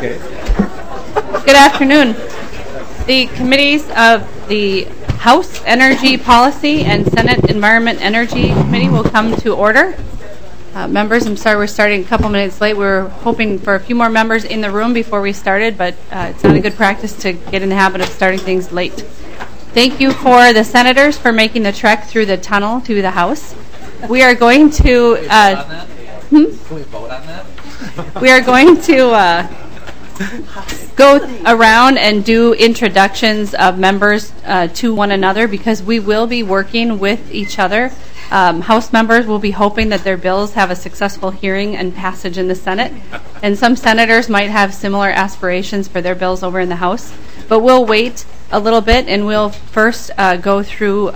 Okay. Good afternoon. The committees of the House Energy Policy and Senate Environment Energy Committee will come to order. Members, I'm sorry we're starting a couple minutes late. We were hoping for a few more members in the room before we started, but it's not a good practice to get in the habit of starting things late. Thank you for the senators for making the trek through the tunnel to the House. We are going to... Can we vote on that? We are going to go around and do introductions of members to one another because we will be working with each other. House members will be hoping that their bills have a successful hearing and passage in the Senate. And some senators might have similar aspirations for their bills over in the House. But we'll wait a little bit and we'll first go through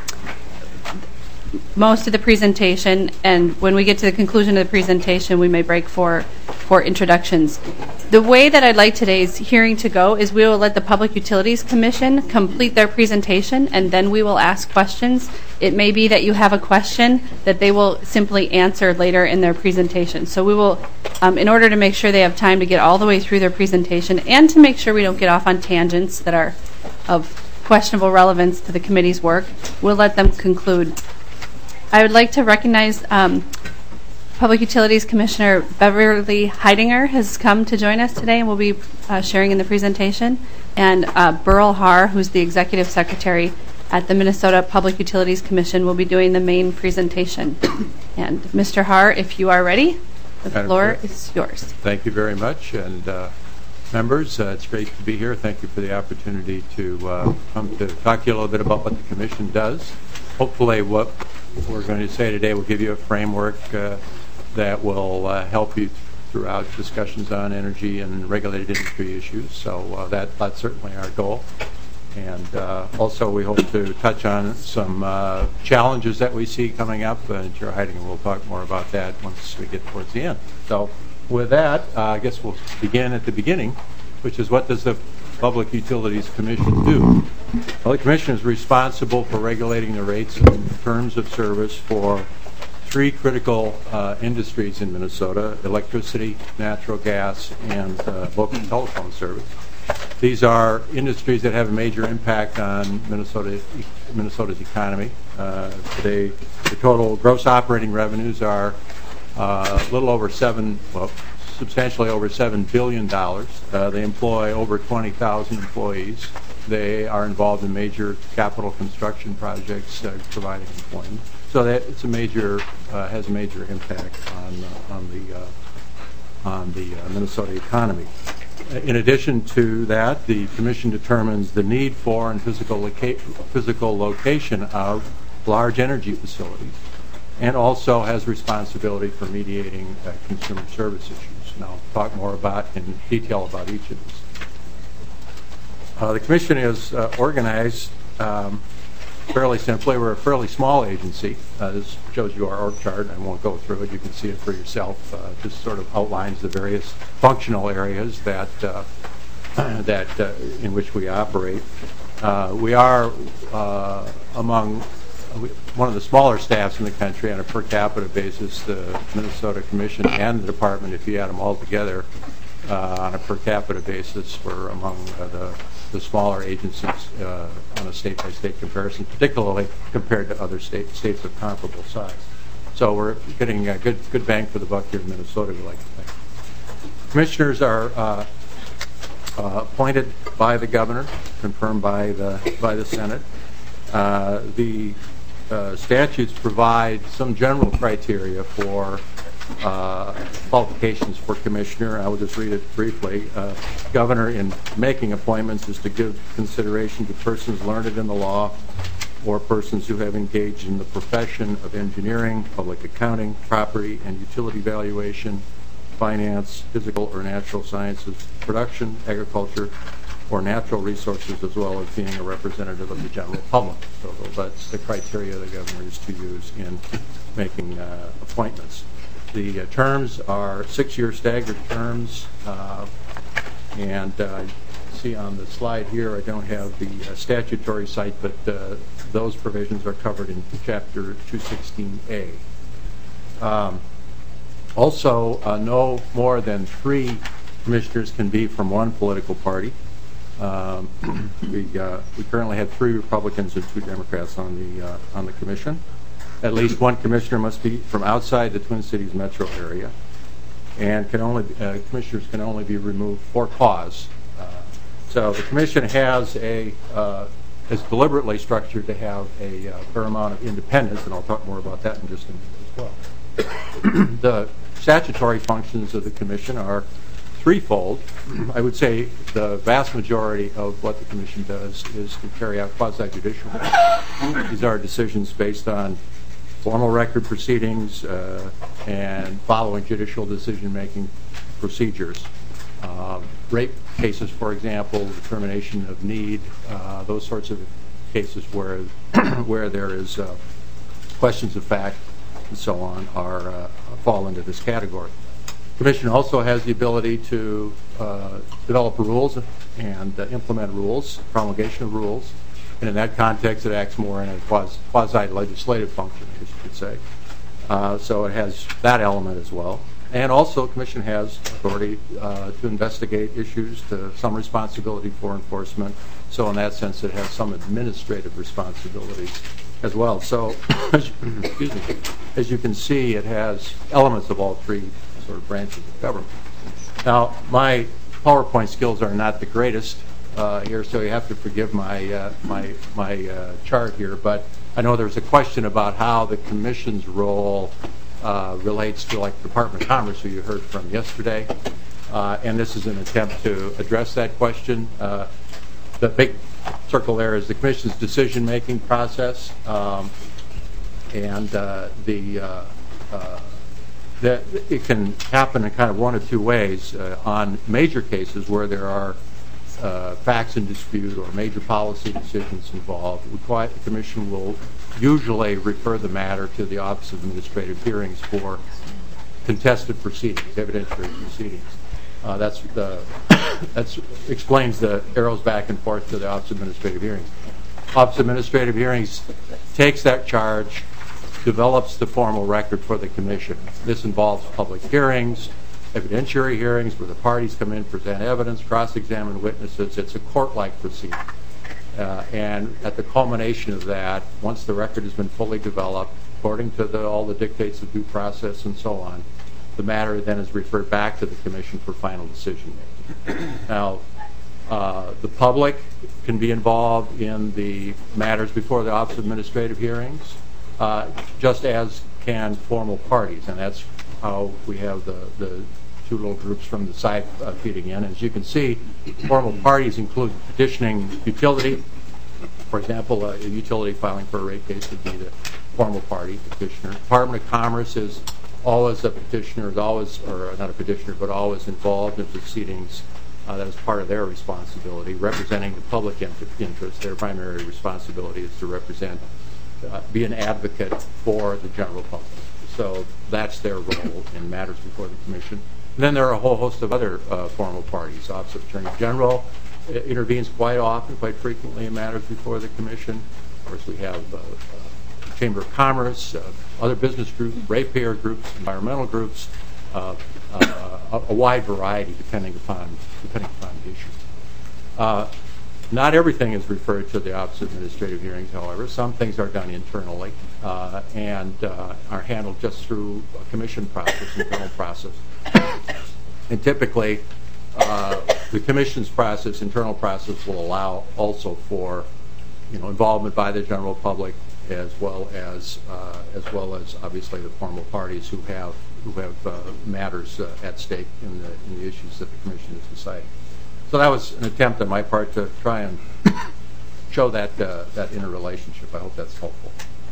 most of the presentation, and when we get to the conclusion of the presentation, we may break for introductions. The way that I'd like today's hearing to go is we will let the Public Utilities Commission complete their presentation, and then we will ask questions. It may be that you have a question that they will simply answer later in their presentation. So we will, in order to make sure they have time to get all the way through their presentation and to make sure we don't get off on tangents that are of questionable relevance to the committee's work, we'll let them conclude. I would like to recognize Public Utilities Commissioner Beverly Heidinger has come to join us today and will be sharing in the presentation. And Burl Har, who's the Executive Secretary at the Minnesota Public Utilities Commission, will be doing the main presentation. And Mr. Har, if you are ready, the floor is yours. Thank you very much. And members, it's great to be here. Thank you for the opportunity to come to talk to you a little bit about what the Commission does. Hopefully what we're going to say today will give you a framework that will help you throughout discussions on energy and regulated industry issues. So that's certainly our goal. And also we hope to touch on some challenges that we see coming up. Chair Heidinger will talk more about that once we get towards the end. So with that, I guess we'll begin at the beginning, which is what does the Public Utilities Commission do? Well, the Commission is responsible for regulating the rates and terms of service for three critical industries in Minnesota: electricity, natural gas, and local telephone service. These are industries that have a major impact on Minnesota's economy. Today, the total gross operating revenues are substantially over $7 billion. They employ over 20,000 employees. They are involved in major capital construction projects providing employment. So that it's has a major impact on the Minnesota economy. In addition to that, the Commission determines the need for and physical location of large energy facilities, and also has responsibility for mediating consumer service issues. And I'll talk more in detail about each of these. The Commission is organized fairly simply. We're a fairly small agency. This shows you our org chart. I won't go through it. You can see it for yourself. Just sort of outlines the various functional areas that in which we operate. We are among one of the smaller staffs in the country on a per capita basis. The Minnesota Commission and the Department, if you add them all together, on a per capita basis, we're among the smaller agencies on a state-by-state comparison, particularly compared to other states of comparable size. So we're getting a good bang for the buck here in Minnesota, we like to think. Commissioners are appointed by the governor, confirmed by the Senate. The statutes provide some general criteria for qualifications for commissioner. I will just read it briefly. Governor, in making appointments, is to give consideration to persons learned in the law or persons who have engaged in the profession of engineering, public accounting, property and utility valuation, finance, physical or natural sciences, production, agriculture, or natural resources, as well as being a representative of the general public. So that's the criteria the governor is to use in making appointments. The terms are 6-year staggered terms, and see on the slide here I don't have the statutory site, but those provisions are covered in Chapter 216A. Also, no more than 3 commissioners can be from one political party. We currently have 3 Republicans and 2 Democrats on the commission. At least one commissioner must be from outside the Twin Cities metro area, and commissioners can only be removed for cause. So the commission is deliberately structured to have a fair amount of independence, and I'll talk more about that in just a minute as well. The statutory functions of the commission are threefold. I would say the vast majority of what the commission does is to carry out quasi-judicial. These are decisions based on formal record proceedings and following judicial decision-making procedures. Rape cases, for example, determination of need, those sorts of cases where there is questions of fact and so on fall into this category. The Commission also has the ability to develop rules and implement rules, promulgation of rules, and in that context it acts more in a quasi-legislative function, I guess you could say. So it has that element as well. And also the Commission has authority to investigate issues, to some responsibility for enforcement. So in that sense it has some administrative responsibilities as well. So as you can see, it has elements of all 3 sort of branches of government. Now, my PowerPoint skills are not the greatest here, so you have to forgive my chart here. But I know there's a question about how the Commission's role relates to, like, the Department of Commerce, who you heard from yesterday, and this is an attempt to address that question. The big circle there is the Commission's decision-making process, and that it can happen in kind of one of 2 ways. On major cases where there are facts in dispute or major policy decisions involved, the Commission will usually refer the matter to the Office of Administrative Hearings for contested proceedings, evidentiary proceedings. That explains the arrows back and forth to the Office of Administrative Hearings. Office of Administrative Hearings takes that charge, develops the formal record for the Commission. This involves public hearings, evidentiary hearings where the parties come in, present evidence, cross-examine witnesses. It's a court-like proceeding. And at the culmination of that, once the record has been fully developed, according to all the dictates of due process and so on, the matter then is referred back to the Commission for final decision-making. Now, the public can be involved in the matters before the Office of Administrative Hearings, just as can formal parties, and that's how we have the 2 little groups from the side feeding in. As you can see, formal parties include petitioning utility. For example, a utility filing for a rate case would be the formal party petitioner. Department of Commerce is always a petitioner, or not a petitioner, but always involved in proceedings. That is part of their responsibility, representing the public interest. Their primary responsibility is to represent, be an advocate for the general public. So that's their role in matters before the Commission. And then there are a whole host of other formal parties. Office of Attorney General intervenes quite often, quite frequently in matters before the Commission. Of course, we have Chamber of Commerce, other business groups, ratepayer groups, environmental groups, a wide variety depending upon the issue. Not everything is referred to the Office of Administrative Hearings, however. Some things are done internally and are handled just through a Commission process, internal process. And typically, the Commission's process, internal process, will allow also for involvement by the general public, as well as obviously the formal parties who have matters at stake in the issues that the Commission is deciding. So that was an attempt on my part to try and show that interrelationship. I hope that's helpful.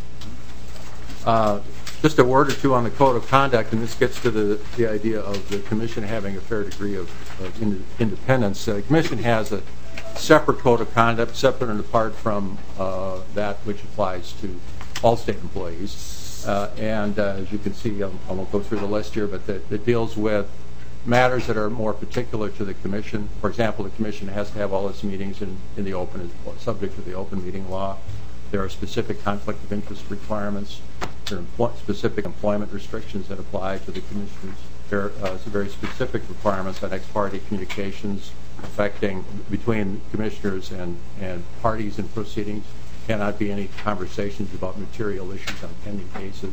Just a word or 2 on the Code of Conduct, and this gets to the idea of the Commission having a fair degree of independence. The Commission has a separate Code of Conduct, separate and apart from that which applies to all state employees. And as you can see, I won't go through the list here, but it deals with matters that are more particular to the Commission. For example, the Commission has to have all its meetings in the open, subject to the open meeting law. There are specific conflict of interest requirements. There are specific employment restrictions that apply to the Commissioners. some very specific requirements on ex parte communications affecting between commissioners and parties in proceedings. Cannot be any conversations about material issues on pending cases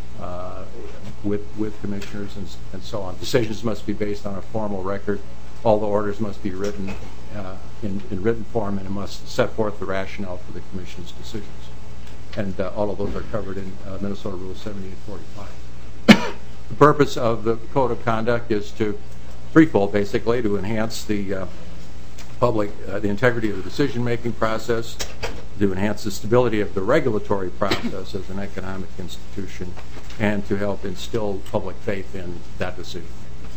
with commissioners and so on. Decisions must be based on a formal record. All the orders must be written in written form, and it must set forth the rationale for the commission's decisions. And all of those are covered in Minnesota Rule 7845. The purpose of the Code of Conduct is threefold, basically, to enhance the the integrity of the decision-making process, to enhance the stability of the regulatory process as an economic institution, and to help instill public faith in that decision-making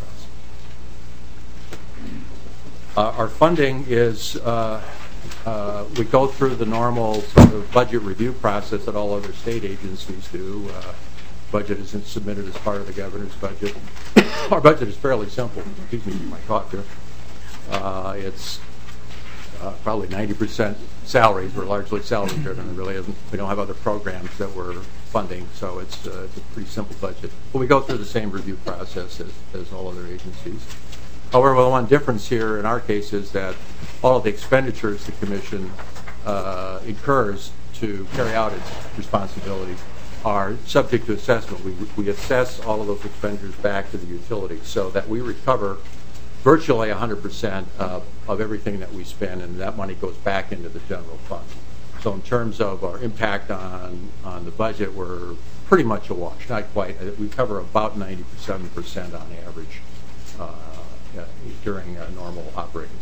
process. Our funding is, we go through the normal sort of budget review process that all other state agencies do. Budget is submitted as part of the governor's budget. Our budget is fairly simple. Excuse me, my cough here. It's probably 90% salaries. We're largely salary driven. We don't have other programs that we're funding, so it's a pretty simple budget. But we go through the same review process as all other agencies. However, the one difference here in our case is that all of the expenditures the Commission incurs to carry out its responsibilities are subject to assessment. We assess all of those expenditures back to the utility so that we recover virtually 100% of everything that we spend, and that money goes back into the general fund. So in terms of our impact on the budget, we're pretty much a wash. Not quite. We cover about 97% on average during a normal operating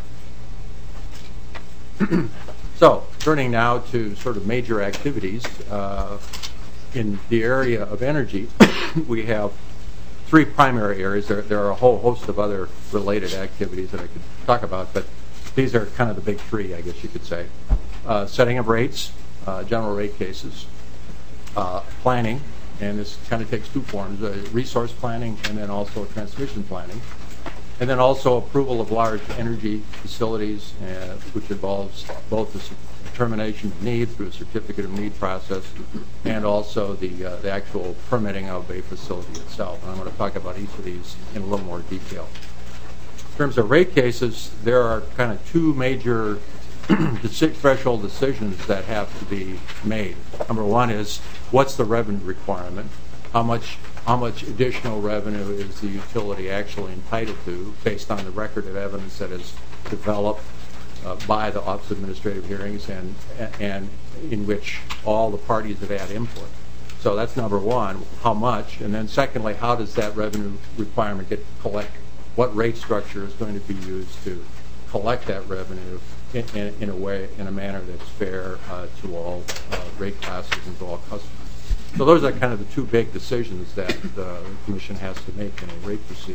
cycle. So turning now to sort of major activities. In the area of energy, we have three primary areas. There are a whole host of other related activities that I could talk about, but these are kind of the big three, I guess you could say. Setting of rates, general rate cases, planning, and this kind of takes two forms, resource planning and then also transmission planning, and then also approval of large energy facilities, which involves both the determination of need through a certificate of need process and also the actual permitting of a facility itself. And I'm going to talk about each of these in a little more detail. In terms of rate cases, there are kind of two major threshold decisions that have to be made. Number one is, what's the revenue requirement? How much additional revenue is the utility actually entitled to based on the record of evidence that is developed by the Office of Administrative Hearings and in which all the parties have had input. So that's number one, how much, and then secondly, how does that revenue requirement get collected? What rate structure is going to be used to collect that revenue in a manner that's fair to all rate classes and to all customers? So those are kind of the two big decisions that the Commission has to make in a rate proceeding.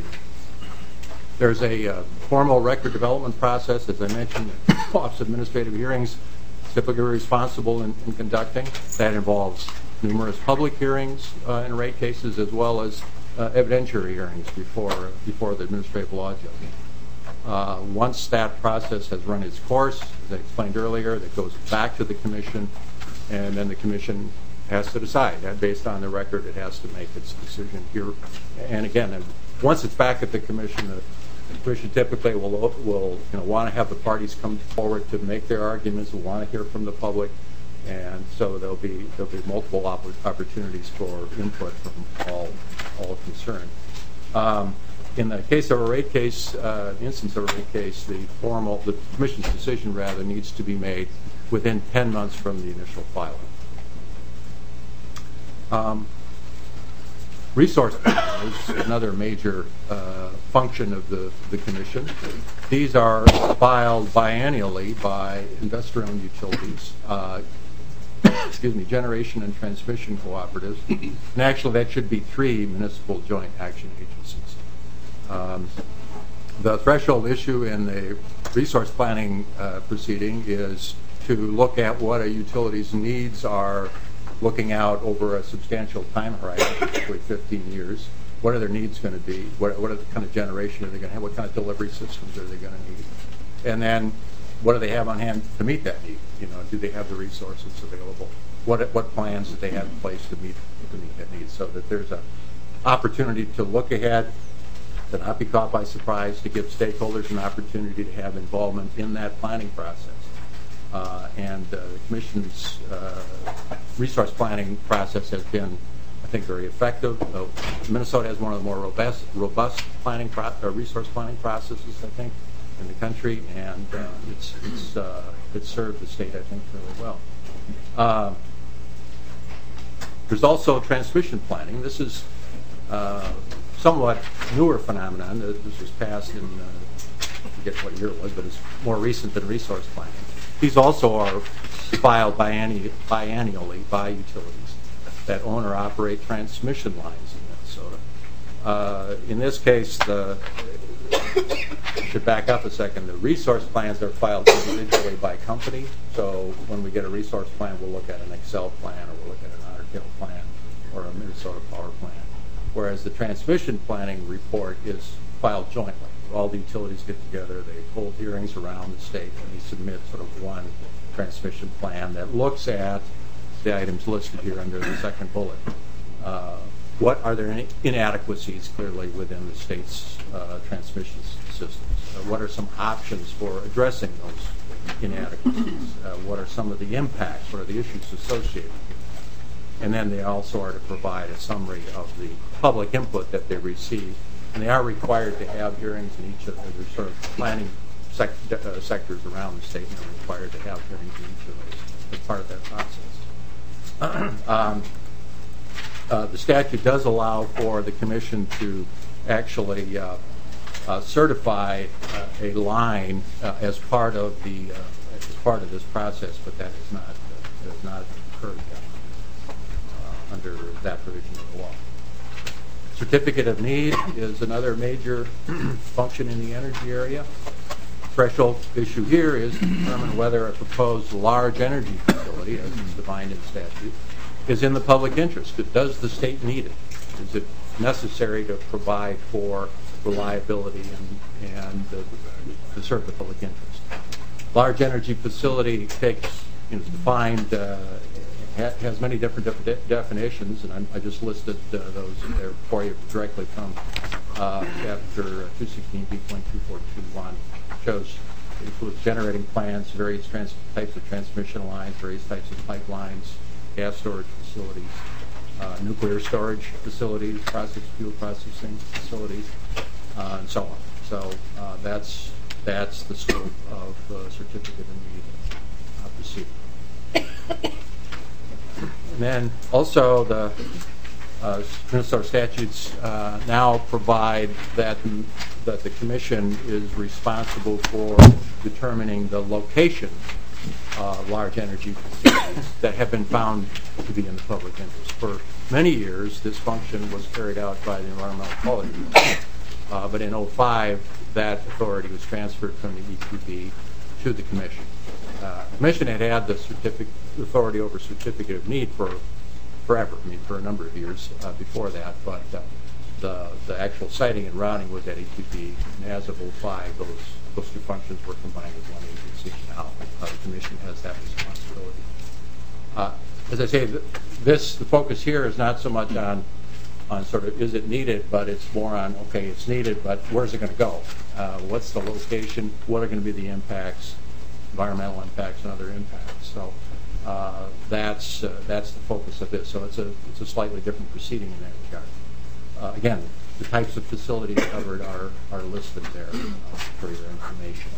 There's a formal record development process, as I mentioned, the Office of Administrative Hearings is typically responsible in conducting. That involves numerous public hearings in rate cases as well as evidentiary hearings before the administrative law judge. Once that process has run its course, as I explained earlier, that goes back to the Commission, and then the Commission has to decide. And based on the record, it has to make its decision here. And again, once it's back at the Commission, the Commission typically will want to have the parties come forward to make their arguments, will want to hear from the public, and so there'll be multiple opportunities for input from all concerned. In the case of a rate case, instance of a rate case, the Commission's decision rather needs to be made within 10 months from the initial filing. Resource planning is another major function of the Commission. These are filed biannually by investor-owned utilities, generation and transmission cooperatives, and actually that should be 3 municipal joint action agencies. The threshold issue in the resource planning proceeding is to look at what a utility's needs are looking out over a substantial time horizon, typically 15 years. What are their needs going to be? What are the kind of generation are they going to have? What kind of delivery systems are they going to need? And then what do they have on hand to meet that need? Do they have the resources available? What plans do they have in place to meet that need? So that there's an opportunity to look ahead to not be caught by surprise, to give stakeholders an opportunity to have involvement in that planning process. And the Commission's resource planning process has been, I think, very effective. Minnesota has one of the more robust planning resource planning processes, I think, in the country, and it's served the state, I think, really well. There's also transmission planning. This is somewhat newer phenomenon. This was passed in, I forget what year it was, but it's more recent than resource planning. These also are filed biannually by utilities that own or operate transmission lines in Minnesota. In this case, I should back up a second. The resource plans are filed individually by company. So when we get a resource plan, we'll look at an Excel plan, or we'll look at an Otter Tail plan, or a Minnesota Power plan. Whereas the transmission planning report is filed jointly. All the utilities get together, they hold hearings around the state, and they submit sort of one transmission plan that looks at the items listed here under the second bullet. What are there any inadequacies clearly within the state's transmission systems? What are some options for addressing those inadequacies? What are some of the impacts? What are the issues associated with that? And then they also are to provide a summary of the public input that they receive. And they are required to have hearings in each of the sort of planning sectors around the state, and they're required to have hearings in each of those as part of that process. The statute does allow for the Commission to actually certify a line as part of this process, but that has not occurred under that provision of the law. Certificate of need is another major function in the energy area. Threshold issue here is to determine whether a proposed large energy facility, as is defined in statute, is in the public interest. Does the state need it? Is it necessary to provide for reliability and to serve the public interest? Large energy facility is defined, has many different definitions, and I just listed those there for you directly from Chapter 216B.2421. Shows includes generating plants, various types of transmission lines, various types of pipelines, gas storage facilities, nuclear storage facilities, fuel processing facilities, and so on. So that's the scope of certificate of need proceeding. And then also the Minnesota statutes now provide that the Commission is responsible for determining the location of large energy facilities that have been found to be in the public interest. For many years, this function was carried out by the Environmental Quality Commission, but in 2005, that authority was transferred from the EQB to the Commission. The Commission had the authority over certificate of need forever, for a number of years before that, but the actual siting and routing was at EQB, and as of 2005, those two functions were combined with one agency. Now the Commission has that responsibility. As I say, the focus here is not so much on sort of is it needed, but it's more on, okay, it's needed, but where's it going to go? What's the location? What are going to be the impacts, environmental impacts and other impacts? So that's the focus of this. So it's a slightly different proceeding in that regard. Again, the types of facilities covered are listed there for your information.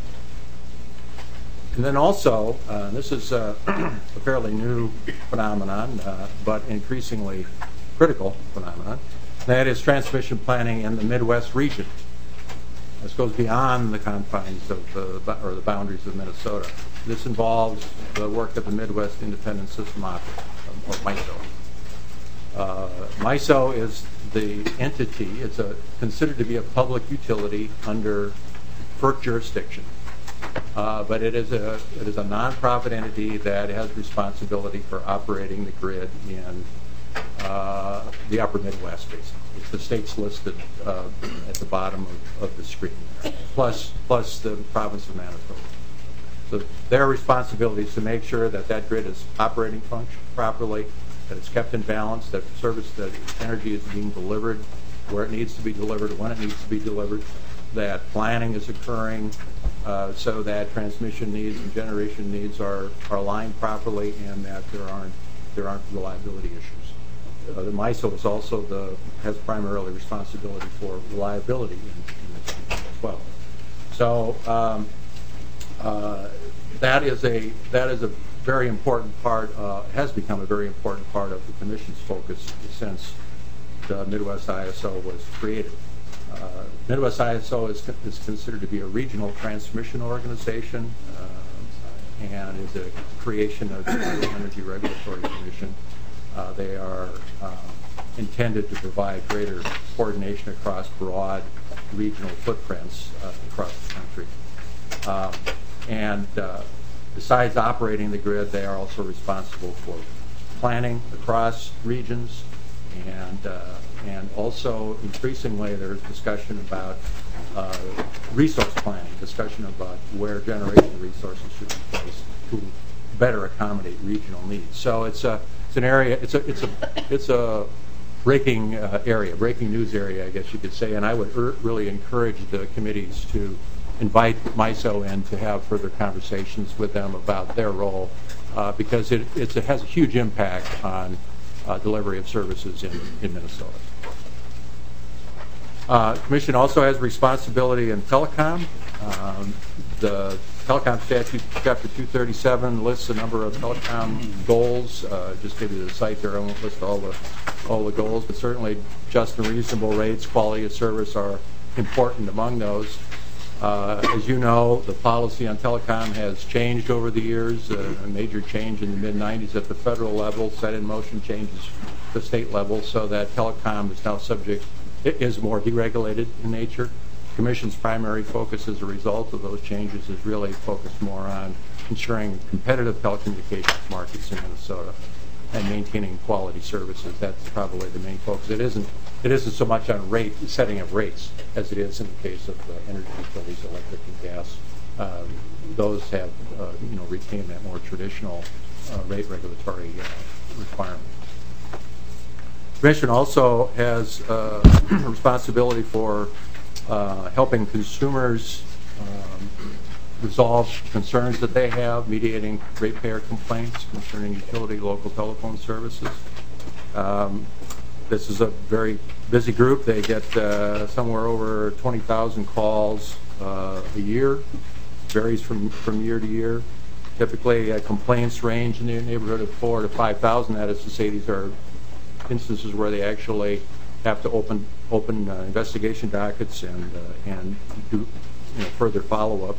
And then also, this is a fairly new phenomenon, but increasingly critical phenomenon. That is transmission planning in the Midwest region. This goes beyond the confines of or the boundaries of Minnesota. This involves the work of the Midwest Independent System Operator, or MISO. MISO is the entity. It's considered to be a public utility under FERC jurisdiction, but it is a nonprofit entity that has responsibility for operating the grid in the upper Midwest, basically. The states listed at the bottom of the screen there, plus the province of Manitoba. So their responsibility is to make sure that grid is operating properly, that it's kept in balance, that energy is being delivered where it needs to be delivered, when it needs to be delivered, that planning is occurring so that transmission needs and generation needs are aligned properly, and that there aren't reliability issues. The MISO is also has primarily responsibility for reliability in this region as well. So that is a very important part, has become a very important part of the Commission's focus since the Midwest ISO was created. Midwest ISO is considered to be a regional transmission organization and is a creation of the Energy Regulatory Commission. They are intended to provide greater coordination across broad regional footprints across the country. And besides operating the grid, they are also responsible for planning across regions, and also increasingly there's discussion about resource planning, discussion about where generation resources should be placed to better accommodate regional needs. So it's an area, it's a breaking area, breaking news area, I guess you could say, and I would really encourage the committees to invite MISO in to have further conversations with them about their role, because it has a huge impact on delivery of services in Minnesota. The Commission also has responsibility in telecom. The Telecom Statute, Chapter 237, lists a number of telecom goals. Just give you the site there. I won't list all the goals, but certainly just and reasonable rates, quality of service are important among those. As you know, the policy on telecom has changed over the years. A major change in the mid-'90s at the federal level set in motion changes at the state level, so that telecom is now is more deregulated in nature. The Commission's primary focus as a result of those changes is really focused more on ensuring competitive telecommunications markets in Minnesota and maintaining quality services. That's probably the main focus. It isn't so much on setting of rates as it is in the case of energy utilities, electric and gas. Those have retained that more traditional rate regulatory requirement. The Commission also has responsibility for helping consumers resolve concerns that they have, mediating ratepayer complaints concerning utility local telephone services. This is a very busy group. They get somewhere over 20,000 calls a year. Varies from year to year. Typically, complaints range in the neighborhood of 4,000 to 5,000. That is to say, these are instances where they actually have to open investigation dockets and do further follow-up.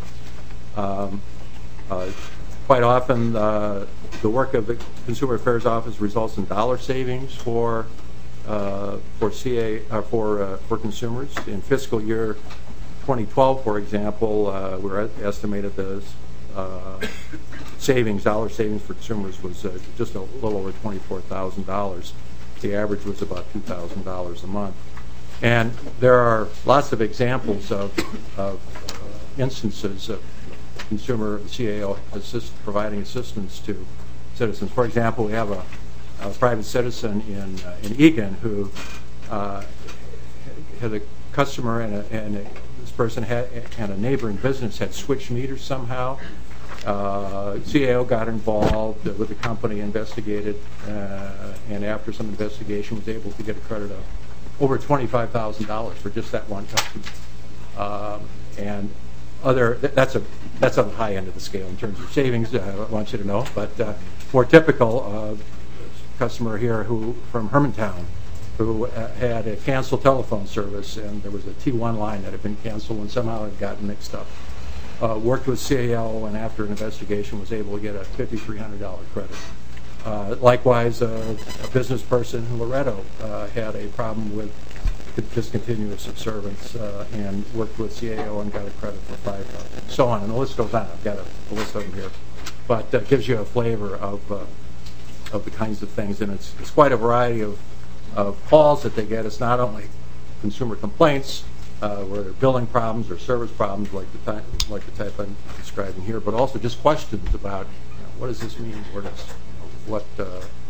Quite often, the work of the Consumer Affairs Office results in dollar savings for consumers. In fiscal year 2012, for example, we're estimated the dollar savings for consumers was just a little over $24,000. The average was about $2,000 a month. And there are lots of examples of instances of consumer CAO providing assistance to citizens. For example, we have a private citizen in Eagan who had a customer and this person and a neighboring business had switched meters somehow. CAO got involved with the company, investigated, and after some investigation was able to get a credit of over $25,000 for just that one customer. And that's on the high end of the scale in terms of savings, I want you to know. But more typical, customer here from Hermantown who had a canceled telephone service, and there was a T1 line that had been canceled and somehow had gotten mixed up. Worked with CAO, and after an investigation was able to get a $5,300 credit. Likewise, a business person in Loretto had a problem with discontinuous observance and worked with CAO and got a credit for $5,000. So on, and the list goes on. I've got a list of them here, but that gives you a flavor of the kinds of things, and it's quite a variety of calls that they get. It's not only consumer complaints where there are billing problems or service problems like the type I'm describing here, but also just questions about what does this mean?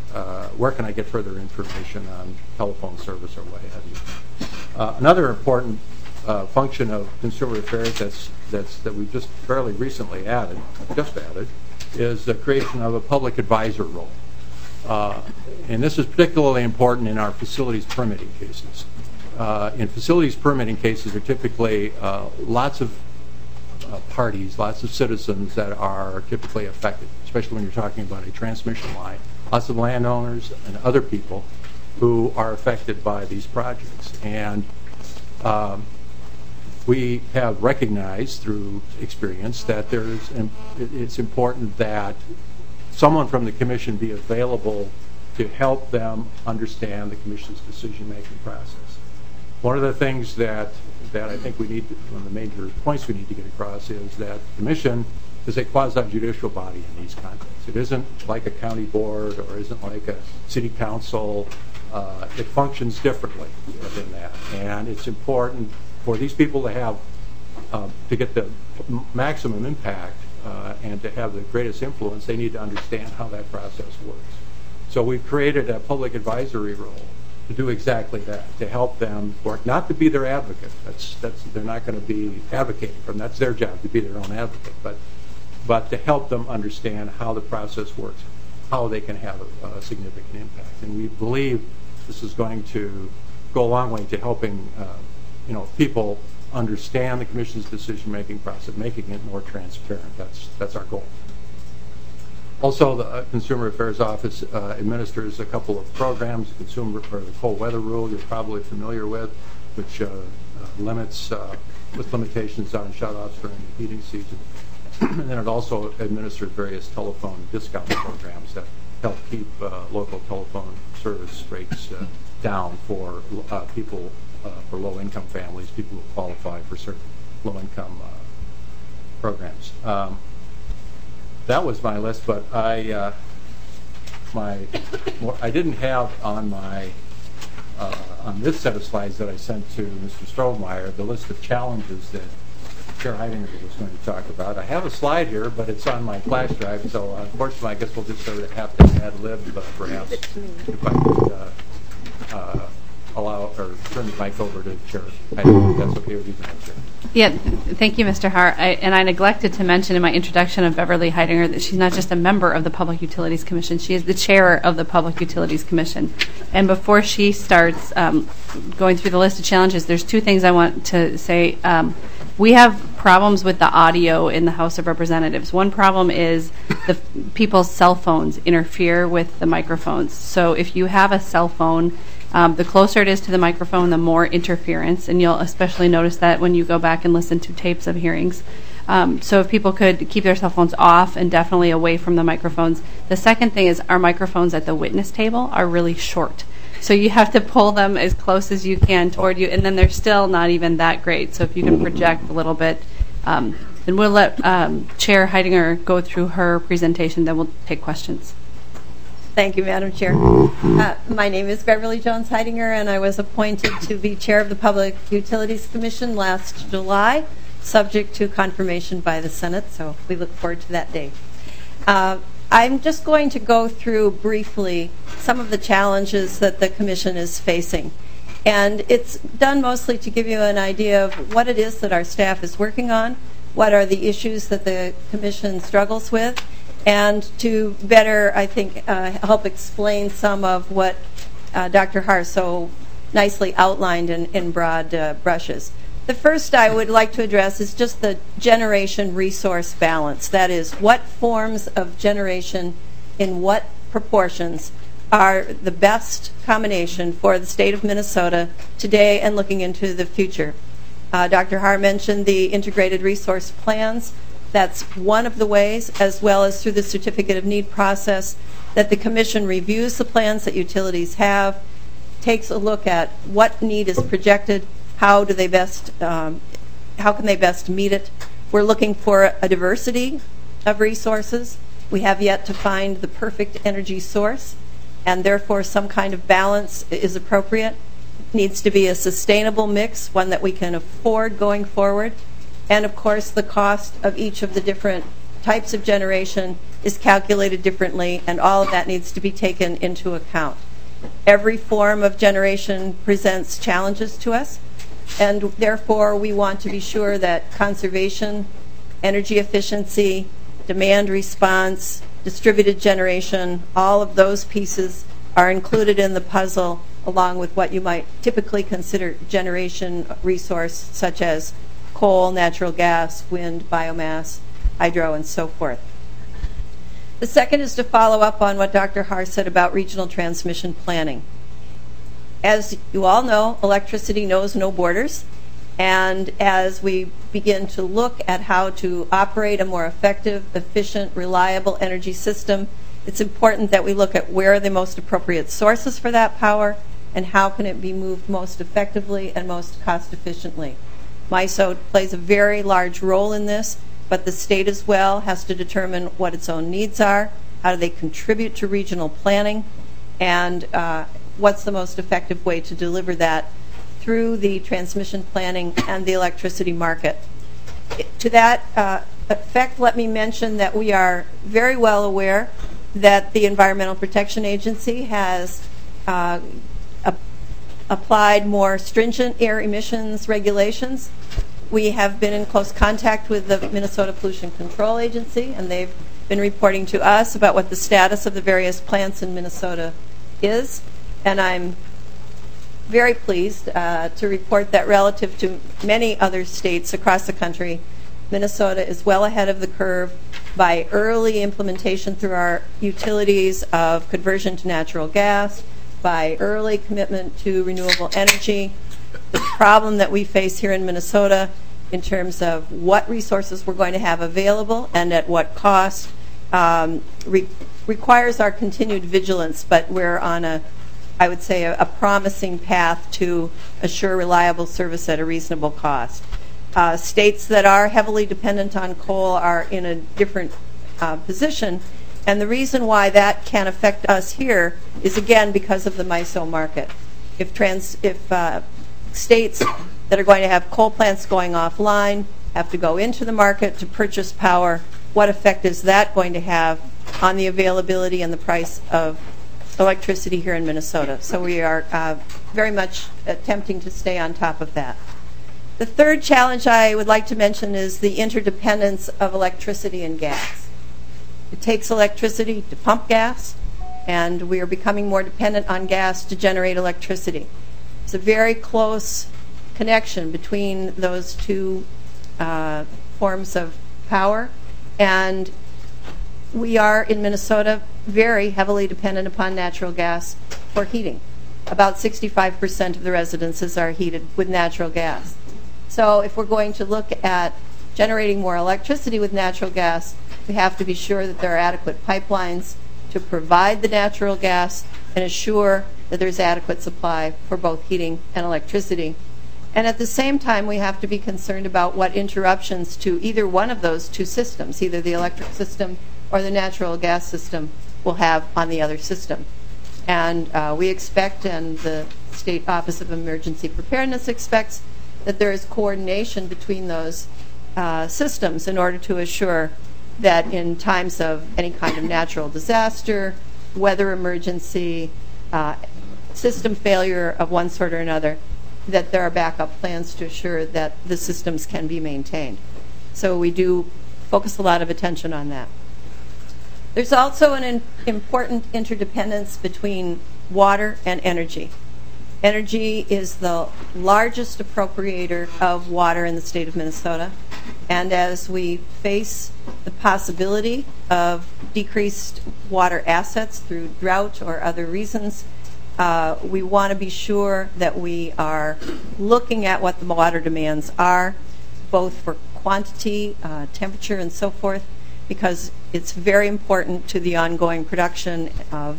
where can I get further information on telephone service or what have you. Another important function of Consumer Affairs that we just fairly recently added, is the creation of a public advisor role. And this is particularly important in our facilities permitting cases. In facilities permitting cases, there are typically lots of parties, lots of citizens that are typically affected, especially when you're talking about a transmission line. Lots of landowners and other people who are affected by these projects. And we have recognized through experience that it's important that someone from the Commission be available to help them understand the Commission's decision-making process. One of the things that I think we need, one of the major points we need to get across is that the Commission is a quasi-judicial body in these contexts. It isn't like a county board or isn't like a city council. It functions differently than that. And it's important for these people to have, to get the maximum impact and to have the greatest influence, they need to understand how that process works. So we've created a public advisory role to do exactly that, to help them work, not to be their advocate. They're not going to be advocating for them. That's their job, to be their own advocate. But to help them understand how the process works, how they can have a significant impact. And we believe this is going to go a long way to helping people understand the Commission's decision-making process, making it more transparent. That's our goal. Also, the Consumer Affairs Office administers a couple of programs, the cold weather rule you're probably familiar with, which limits with limitations on shutoffs during the heating season. And then it also administers various telephone discount programs that help keep local telephone service rates down for people, for low-income families, people who qualify for certain low-income programs. That was my list, but I didn't have on on this set of slides that I sent to Mr. Strohmeyer the list of challenges that Chair Heidinger was going to talk about. I have a slide here, but it's on my flash drive, so unfortunately I guess we'll just sort of have to ad-lib perhaps if I could allow or turn the mic over to Chair Heidinger, if that's okay with you, Madam Chair. Yeah, thank you, Mr. Hart. And I neglected to mention in my introduction of Beverly Heidinger that she's not just a member of the Public Utilities Commission, she is the chair of the Public Utilities Commission. And before she starts going through the list of challenges, there's two things I want to say. We have problems with the audio in the House of Representatives. One problem is the people's cell phones interfere with the microphones. So if you have a cell phone, the closer it is to the microphone, the more interference, and you'll especially notice that when you go back and listen to tapes of hearings. So if people could keep their cell phones off and definitely away from the microphones. The second thing is our microphones at the witness table are really short. So you have to pull them as close as you can toward you, and then they're still not even that great. So if you can project a little bit, and we'll let Chair Heidinger go through her presentation, then we'll take questions. Thank you, Madam Chair. My name is Beverly Jones Heidinger, and I was appointed to be chair of the Public Utilities Commission last July, subject to confirmation by the Senate, so we look forward to that day. I'm just going to go through briefly some of the challenges that the Commission is facing. And it's done mostly to give you an idea of what it is that our staff is working on, what are the issues that the Commission struggles with, and to better, I think, help explain some of what Dr. Har so nicely outlined in broad brushes. The first I would like to address is just the generation resource balance. That is, what forms of generation in what proportions are the best combination for the state of Minnesota today and looking into the future. Dr. Har mentioned the integrated resource plans. That's one of the ways, as well as through the certificate of need process, that the Commission reviews the plans that utilities have, takes a look at what need is projected, how can they best meet it. We're looking for a diversity of resources. We have yet to find the perfect energy source, and therefore some kind of balance is appropriate. It needs to be a sustainable mix, one that we can afford going forward. And of course, the cost of each of the different types of generation is calculated differently, and all of that needs to be taken into account. Every form of generation presents challenges to us, and therefore we want to be sure that conservation, energy efficiency, demand response, distributed generation, all of those pieces are included in the puzzle, along with what you might typically consider generation resource, such as coal, natural gas, wind, biomass, hydro, and so forth. The second is to follow up on what Dr. Haar said about regional transmission planning. As you all know, electricity knows no borders, and as we begin to look at how to operate a more effective, efficient, reliable energy system, it's important that we look at where are the most appropriate sources for that power and how can it be moved most effectively and most cost efficiently. MISO plays a very large role in this, but the state as well has to determine what its own needs are, how do they contribute to regional planning, and what's the most effective way to deliver that through the transmission planning and the electricity market. To that effect, let me mention that we are very well aware that the Environmental Protection Agency has applied more stringent air emissions regulations. We have been in close contact with the Minnesota Pollution Control Agency, and they've been reporting to us about what the status of the various plants in Minnesota is. And I'm very pleased to report that relative to many other states across the country, Minnesota is well ahead of the curve by early implementation through our utilities of conversion to natural gas, by early commitment to renewable energy. The problem that we face here in Minnesota in terms of what resources we're going to have available and at what cost requires our continued vigilance, but we're on I would say, a promising path to assure reliable service at a reasonable cost. States that are heavily dependent on coal are in a different position, and the reason why that can affect us here is, again, because of the MISO market. If states that are going to have coal plants going offline have to go into the market to purchase power, what effect is that going to have on the availability and the price of electricity here in Minnesota? So we are very much attempting to stay on top of that. The third challenge I would like to mention is the interdependence of electricity and gas. It takes electricity to pump gas, and we are becoming more dependent on gas to generate electricity. It's a very close connection between those two forms of power, and we are in Minnesota very heavily dependent upon natural gas for heating. About 65% of the residences are heated with natural gas. So if we're going to look at generating more electricity with natural gas, we have to be sure that there are adequate pipelines to provide the natural gas and assure that there's adequate supply for both heating and electricity. And at the same time, we have to be concerned about what interruptions to either one of those two systems, either the electric system or the natural gas system, will have on the other system. And we expect, and the State Office of Emergency Preparedness expects, that there is coordination between those systems in order to assure that in times of any kind of natural disaster, weather emergency, system failure of one sort or another, that there are backup plans to assure that the systems can be maintained. So we do focus a lot of attention on that. There's also an important interdependence between water and energy. Energy is the largest appropriator of water in the state of Minnesota, and as we face the possibility of decreased water assets through drought or other reasons, we want to be sure that we are looking at what the water demands are, both for quantity, temperature, and so forth, because it's very important to the ongoing production of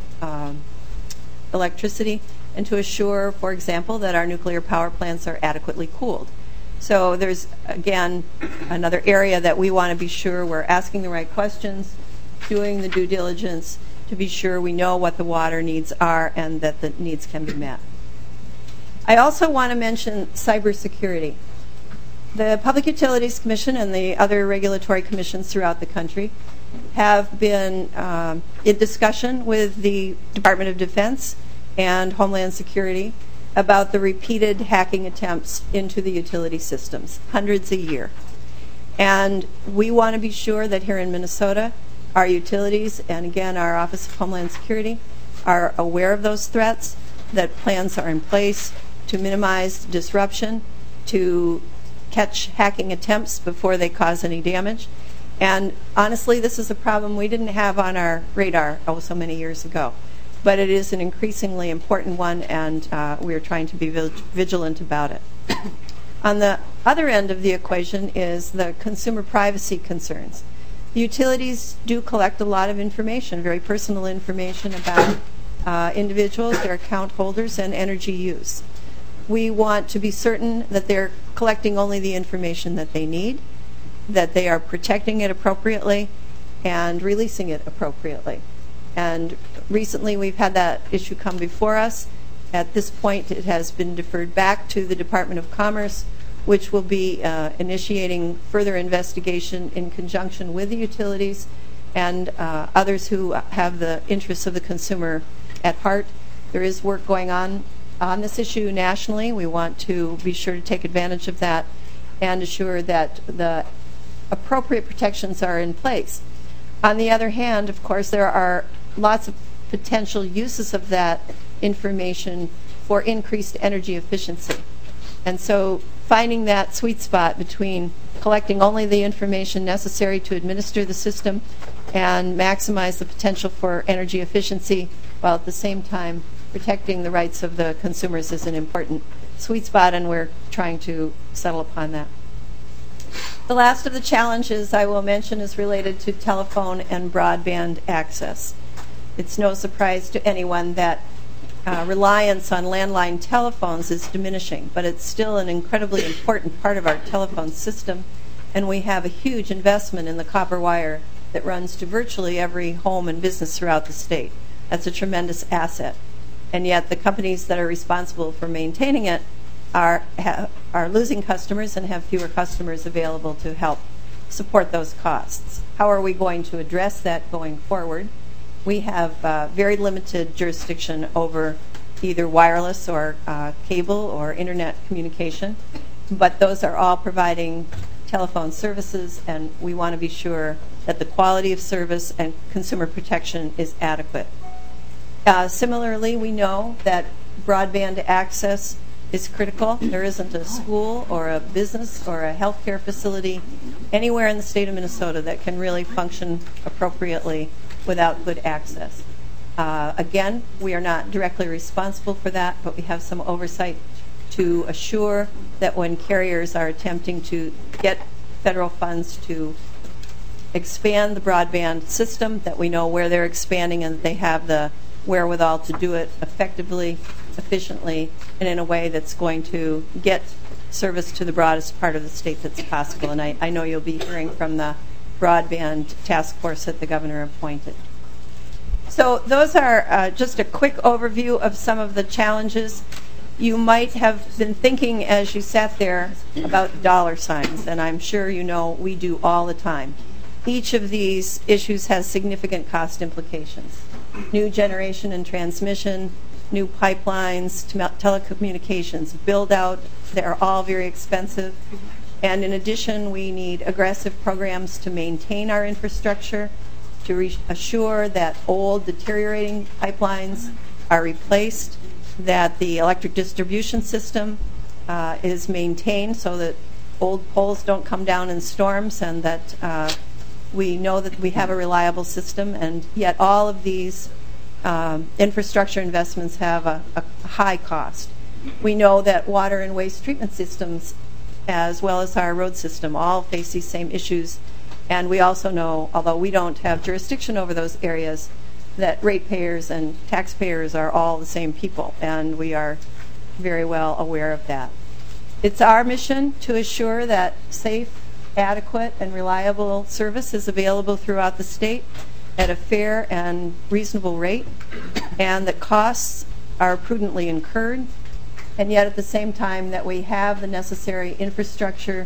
electricity, and to assure, for example, that our nuclear power plants are adequately cooled. So there's, again, another area that we want to be sure we're asking the right questions, doing the due diligence to be sure we know what the water needs are and that the needs can be met. I also want to mention cybersecurity. The Public Utilities Commission and the other regulatory commissions throughout the country have been in discussion with the Department of Defense and Homeland Security about the repeated hacking attempts into the utility systems, hundreds a year. And we want to be sure that here in Minnesota, our utilities and again our Office of Homeland Security are aware of those threats, that plans are in place to minimize disruption, to catch hacking attempts before they cause any damage. And honestly, this is a problem we didn't have on our radar so many years ago. But it is an increasingly important one, and we're trying to be vigilant about it. On the other end of the equation is the consumer privacy concerns. The utilities do collect a lot of information, very personal information about individuals, their account holders, and energy use. We want to be certain that they're collecting only the information that they need, that they are protecting it appropriately, and releasing it appropriately. And recently we've had that issue come before us. At this point, it has been deferred back to the Department of Commerce, which will be initiating further investigation in conjunction with the utilities and others who have the interests of the consumer at heart. There is work going on this issue nationally. We want to be sure to take advantage of that and assure that the appropriate protections are in place. On the other hand, of course, there are lots of potential uses of that information for increased energy efficiency. And so finding that sweet spot between collecting only the information necessary to administer the system and maximize the potential for energy efficiency while at the same time protecting the rights of the consumers is an important sweet spot, and we're trying to settle upon that. The last of the challenges I will mention is related to telephone and broadband access. It's no surprise to anyone that reliance on landline telephones is diminishing, but it's still an incredibly important part of our telephone system, and we have a huge investment in the copper wire that runs to virtually every home and business throughout the state. That's a tremendous asset. And yet the companies that are responsible for maintaining it are losing customers and have fewer customers available to help support those costs. How are we going to address that going forward? We have very limited jurisdiction over either wireless or cable or internet communication, but those are all providing telephone services, and we want to be sure that the quality of service and consumer protection is adequate. Similarly, we know that broadband access is critical. There isn't a school or a business or a healthcare facility anywhere in the state of Minnesota that can really function appropriately without good access. Again, we are not directly responsible for that, but we have some oversight to assure that when carriers are attempting to get federal funds to expand the broadband system, that we know where they're expanding and they have the wherewithal to do it effectively, efficiently, and in a way that's going to get service to the broadest part of the state that's possible. And I know you'll be hearing from the broadband task force that the governor appointed. So those are just a quick overview of some of the challenges. You might have been thinking as you sat there about dollar signs, and I'm sure you know we do all the time. Each of these issues has significant cost implications. New generation and transmission, new pipelines, telecommunications, build out, they're all very expensive. And in addition, we need aggressive programs to maintain our infrastructure, to assure that old deteriorating pipelines are replaced, that the electric distribution system is maintained so that old poles don't come down in storms, and that we know that we have a reliable system. And yet all of these infrastructure investments have a high cost. We know that water and waste treatment systems, as well as our road system, all face these same issues. And we also know, although we don't have jurisdiction over those areas, that ratepayers and taxpayers are all the same people, and we are very well aware of that. It's our mission to assure that safe, adequate, and reliable service is available throughout the state at a fair and reasonable rate, and that costs are prudently incurred, and yet at the same time that we have the necessary infrastructure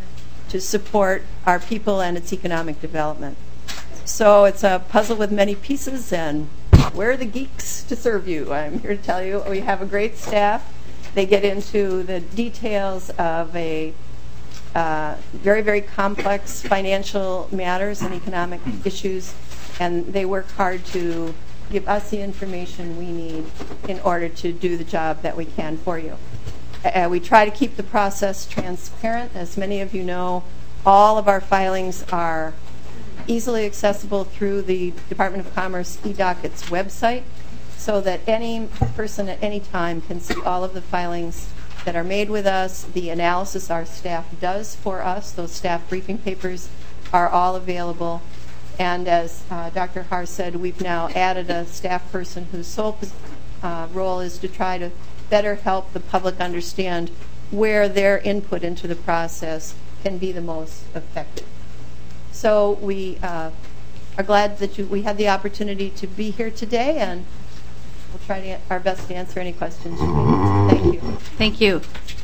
to support our people and its economic development. So it's a puzzle with many pieces, and we're the geeks to serve you. I'm here to tell you we have a great staff. They get into the details of a very, very complex financial matters and economic issues, and they work hard to give us the information we need in order to do the job that we can for you. We try to keep the process transparent. As many of you know, all of our filings are easily accessible through the Department of Commerce eDockets website, so that any person at any time can see all of the filings that are made with us, the analysis our staff does for us. Those staff briefing papers are all available. And as Dr. Har said, we've now added a staff person whose sole role is to try to better help the public understand where their input into the process can be the most effective. So we are glad that we had the opportunity to be here today, and we'll try our best to answer any questions you may. Thank you. Thank you.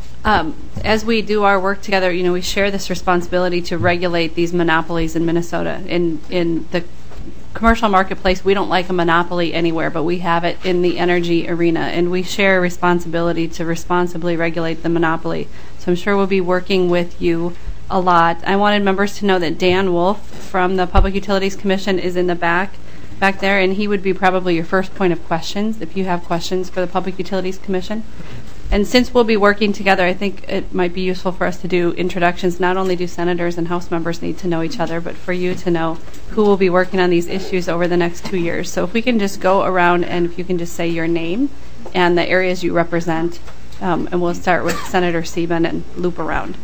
As we do our work together, we share this responsibility to regulate these monopolies in Minnesota. In the commercial marketplace, we don't like a monopoly anywhere, but we have it in the energy arena, and we share a responsibility to responsibly regulate the monopoly. So I'm sure we'll be working with you a lot. I wanted members to know that Dan Wolf from the Public Utilities Commission is in the back there, and he would be probably your first point of questions if you have questions for the Public Utilities Commission. And since we'll be working together, I think it might be useful for us to do introductions. Not only do senators and House members need to know each other, but for you to know who will be working on these issues over the next 2 years. So if we can just go around and if you can just say your name and the areas you represent, and we'll start with Senator Sieben and loop around.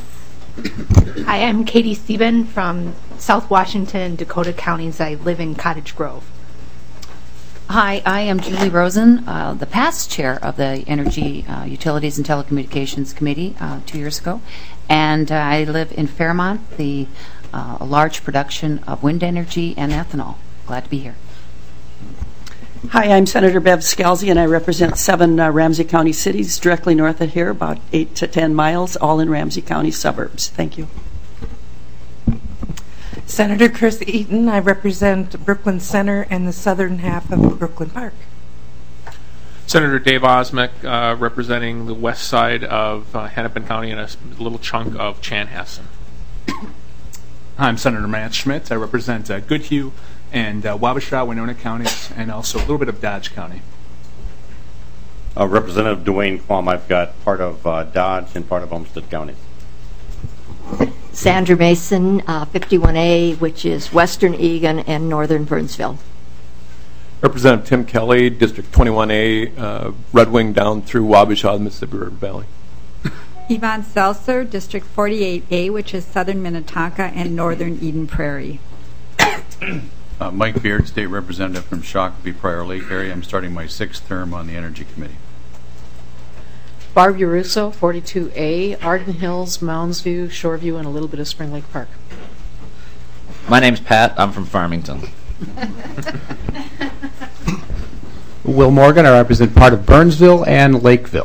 Hi, I'm Katie Sieben from South Washington and Dakota counties. I live in Cottage Grove. Hi, I am Julie Rosen, the past chair of the Energy, Utilities, and Telecommunications Committee 2 years ago, and I live in Fairmont, a large production of wind energy and ethanol. Glad to be here. Hi, I'm Senator Bev Scalzi, and I represent 7 Ramsey County cities directly north of here, about 8 to 10 miles, all in Ramsey County suburbs. Thank you. Senator Chris Eaton. I represent Brooklyn Center and the southern half of Brooklyn Park. Senator Dave Osmek, representing the west side of Hennepin County and a little chunk of Chanhassen. I'm Senator Matt Schmidt. I represent Goodhue and Wabasha, Winona counties, and also a little bit of Dodge County. Representative Dwayne Quam. I've got part of Dodge and part of Olmsted counties. Sandra Mason, 51A, which is western Egan and northern Burnsville. Representative Tim Kelly, District 21A, Red Wing down through Wabasha, the Mississippi River Valley. Yvonne Seltzer, District 48A, which is southern Minnetonka and northern Eden Prairie. Mike Beard, State Representative from Shakopee Prior Lake area. I'm starting my 6th term on the Energy Committee. Barb Urusso, 42A, Arden Hills, Mounds View, Shoreview, and a little bit of Spring Lake Park. My name's Pat. I'm from Farmington. Will Morgan. I represent part of Burnsville and Lakeville.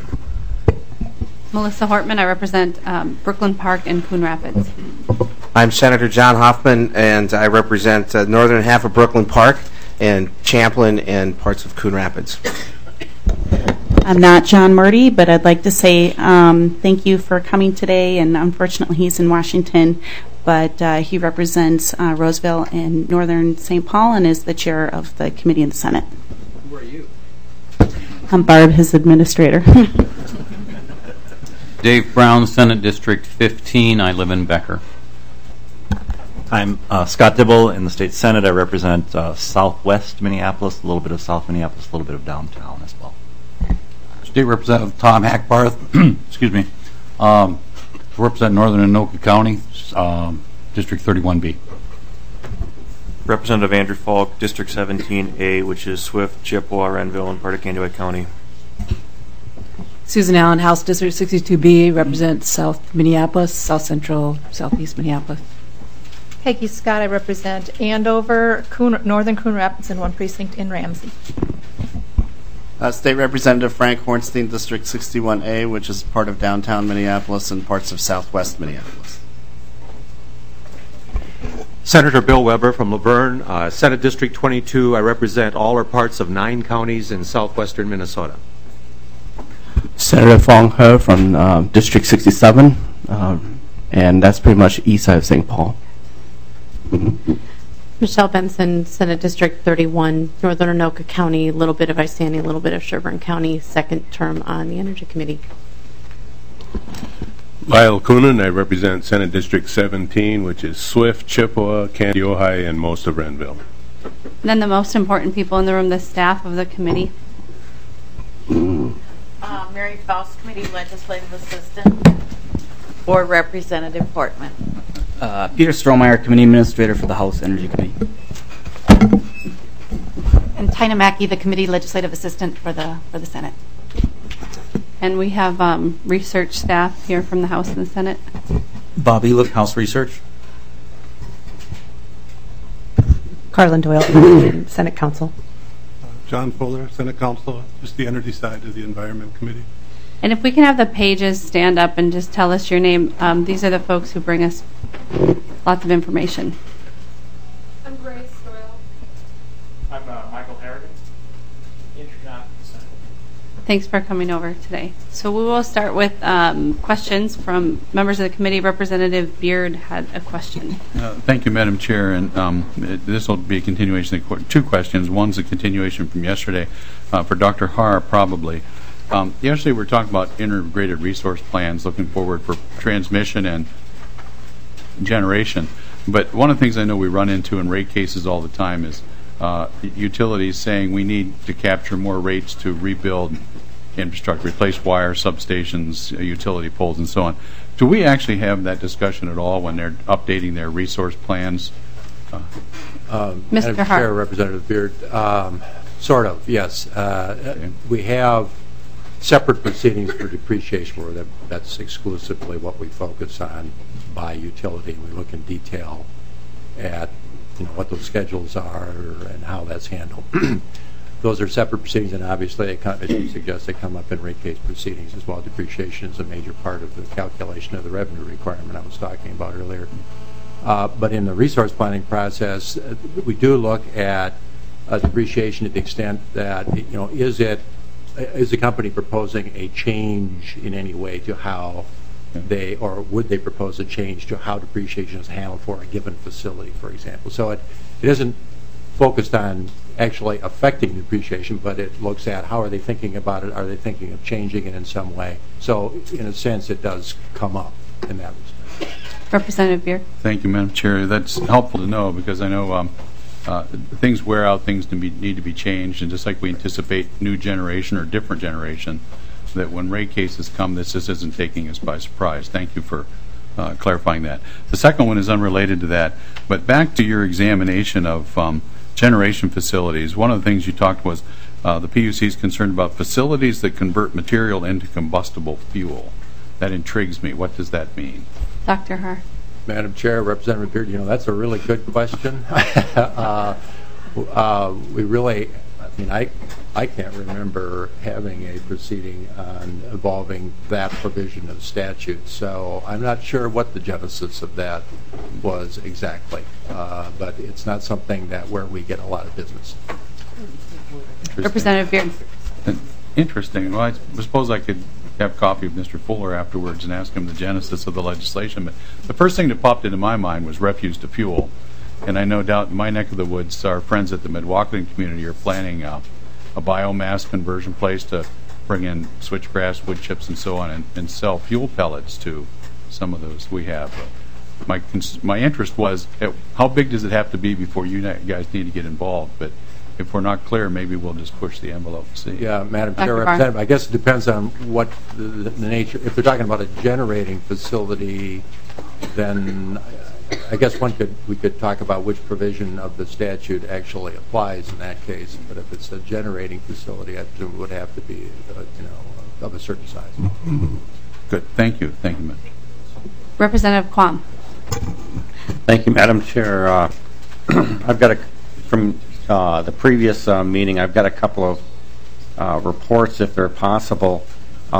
Melissa Hortman. I represent Brooklyn Park and Coon Rapids. I'm Senator John Hoffman, and I represent the northern half of Brooklyn Park and Champlin and parts of Coon Rapids. I'm not John Murdy, but I'd like to say thank you for coming today. And unfortunately, he's in Washington, but he represents Roseville and northern St. Paul and is the chair of the committee in the Senate. Who are you? I'm Barb, his administrator. Dave Brown, Senate District 15. I live in Becker. I'm Scott Dibble in the state Senate. I represent southwest Minneapolis, a little bit of south Minneapolis, a little bit of downtown as well. State Representative Tom Hackbarth, excuse me, represent Northern Anoka County, District 31B. Representative Andrew Falk, District 17A, which is Swift, Chippewa, Renville, and part of Candiway County. Susan Allen, House District 62B, represents South Minneapolis, South Central, Southeast Minneapolis. Peggy Scott, I represent Andover, northern Coon Rapids, and 1 precinct in Ramsey. State Representative Frank Hornstein, District 61A, which is part of downtown Minneapolis and parts of southwest Minneapolis. Senator Bill Weber from Laverne, Senate District 22. I represent all or parts of 9 counties in southwestern Minnesota. Senator Fong He from District 67, and that's pretty much east side of St. Paul. Michelle Benson, Senate District 31, Northern Anoka County, a little bit of Isani, a little bit of Sherburne County, second term on the Energy Committee. Lyle Coonan, I represent Senate District 17, which is Swift, Chippewa, Candy, Ojai, and most of Renville. And then the most important people in the room, the staff of the committee. Mary Faust, Committee Legislative Assistant. Board Representative Portman. Peter Strohmeyer, Committee Administrator for the House Energy Committee. And Tina Mackey, the Committee Legislative Assistant for the Senate. And we have research staff here from the House and the Senate. Bob Eliff, House Research. Carlin Doyle, Senate Counsel. John Fuller, Senate Counsel, just the energy side of the Environment Committee. And if we can have the pages stand up and just tell us your name. These are the folks who bring us lots of information. I'm Grace Doyle. I'm Michael Harrigan, Internet Senate. Thanks for coming over today. So we will start with questions from members of the committee. Representative Beard had a question. Thank you, Madam Chair. And this will be a continuation of 2 questions. One's a continuation from yesterday for Dr. Haar, probably. Yesterday we were talking about integrated resource plans looking forward for transmission and generation. But one of the things I know we run into in rate cases all the time is utilities saying we need to capture more rates to rebuild infrastructure, replace wires, substations, utility poles, and so on. Do we actually have that discussion at all when they're updating their resource plans? Mr. Hart. Chair, Representative Beard, sort of, yes. We have separate proceedings for depreciation where that's exclusively what we focus on by utility. We look in detail at what those schedules are and how that's handled. Those are separate proceedings, and obviously, as you suggest, they come up in rate case proceedings as well. Depreciation is a major part of the calculation of the revenue requirement I was talking about earlier. But in the resource planning process, we do look at depreciation to the extent that, is the company proposing a change in any way to how or would they propose a change to how depreciation is handled for a given facility, for example. So it isn't focused on actually affecting depreciation, but it looks at how are they thinking about it, are they thinking of changing it in some way. So in a sense, it does come up in that respect. Representative Beard. Thank you, Madam Chair. That's helpful to know because I know things wear out, things need to be changed, and just like we anticipate new generation or different generation, that when rate cases come, this just isn't taking us by surprise. Thank you for clarifying that. The second one is unrelated to that, but back to your examination of generation facilities, one of the things you talked was the PUC is concerned about facilities that convert material into combustible fuel. That intrigues me. What does that mean? Dr. Haar. Madam Chair, Representative Beard, that's a really good question. We really, I can't remember having a proceeding involving that provision of statute, so I'm not sure what the genesis of that was exactly, but it's not something where we get a lot of business. Representative Beard. Interesting. Well, I suppose I could have coffee with Mr. Fuller afterwards and ask him the genesis of the legislation. But the first thing that popped into my mind was refuse to fuel. And I know down in my neck of the woods, our friends at the Midwaukee community are planning a biomass conversion place to bring in switchgrass, wood chips, and so on, and sell fuel pellets to some of those we have. My interest was, how big does it have to be before you guys need to get involved? But if we're not clear, maybe we'll just push the envelope and see. Yeah, Madam Chair, Representative, I guess it depends on what the nature. If they're talking about a generating facility, then I guess we could talk about which provision of the statute actually applies in that case. But if it's a generating facility, I presume it would have to be, of a certain size. Good. Thank you. Thank you, Madam. Representative Quam. Thank you, Madam Chair. I've got from the previous meeting, I've got a couple of reports, if they're possible.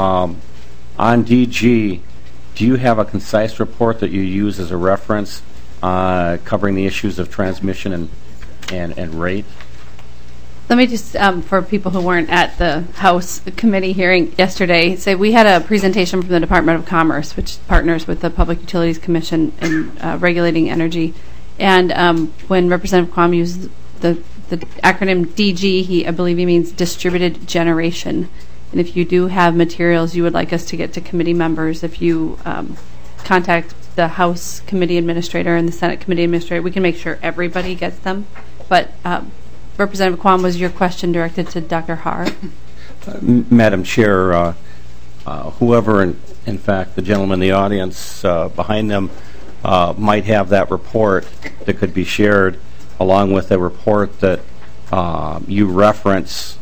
On DG, do you have a concise report that you use as a reference? covering the issues of transmission and rate. Let me just, for people who weren't at the House committee hearing yesterday, say we had a presentation from the Department of Commerce, which partners with the Public Utilities Commission in regulating energy. And when Representative Quam used the acronym DG, I believe he means distributed generation. And if you do have materials you would like us to get to committee members, if you contact the House committee administrator and the Senate committee administrator, we can make sure everybody gets them. But Representative Quam, was your question directed to Dr. Har? Madam Chair, whoever, in fact, the gentleman in the audience behind them might have that report that could be shared along with a report that you reference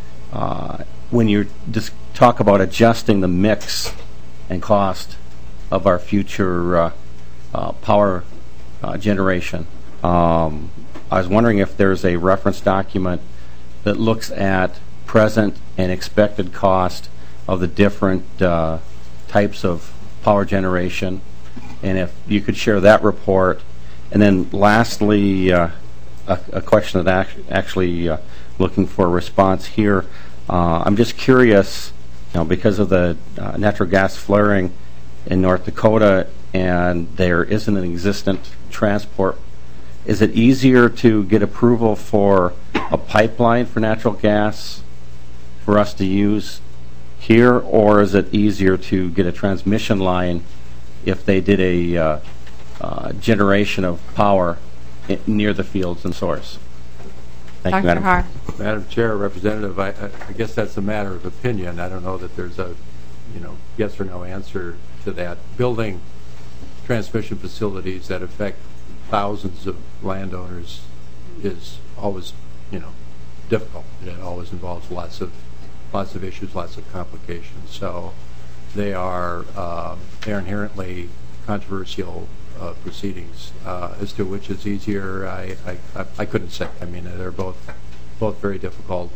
when you just talk about adjusting the mix and cost of our future power generation. I was wondering if there's a reference document that looks at present and expected cost of the different types of power generation, and if you could share that report. And then lastly, a question that actually looking for a response here. I'm just curious, because of the natural gas flaring in North Dakota and there isn't an existent transport, is it easier to get approval for a pipeline for natural gas for us to use here, or is it easier to get a transmission line if they did a generation of power near the fields and source? Thank you, Madam Chair. Madam Chair, Representative, I guess that's a matter of opinion. I don't know that there's a yes or no answer to that. Building transmission facilities that affect thousands of landowners is always, difficult. It always involves lots of issues, lots of complications. So they're inherently controversial proceedings. As to which is easier, I couldn't say. I mean, they're both very difficult,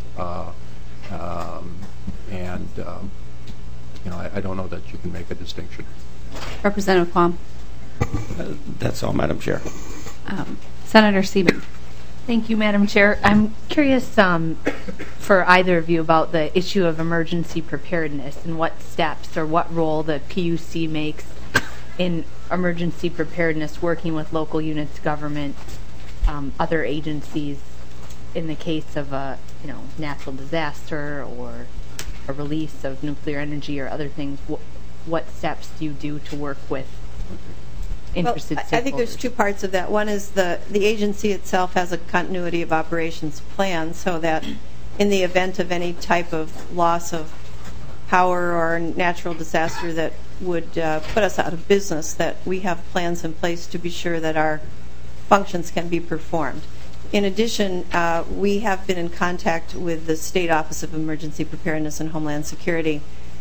and I don't know that you can make a distinction. Representative Quam. That's all, Madam Chair. Senator Sieben. Thank you, Madam Chair. I'm curious for either of you about the issue of emergency preparedness and what steps or what role the PUC makes in emergency preparedness, working with local units of government, other agencies in the case of a natural disaster or a release of nuclear energy or other things. What steps do you do to work with interested stakeholders? I think there's two parts of that. One is the agency itself has a continuity of operations plan, so that in the event of any type of loss of power or natural disaster that would put us out of business, that we have plans in place to be sure that our functions can be performed. In addition, we have been in contact with the State Office of Emergency Preparedness and Homeland Security.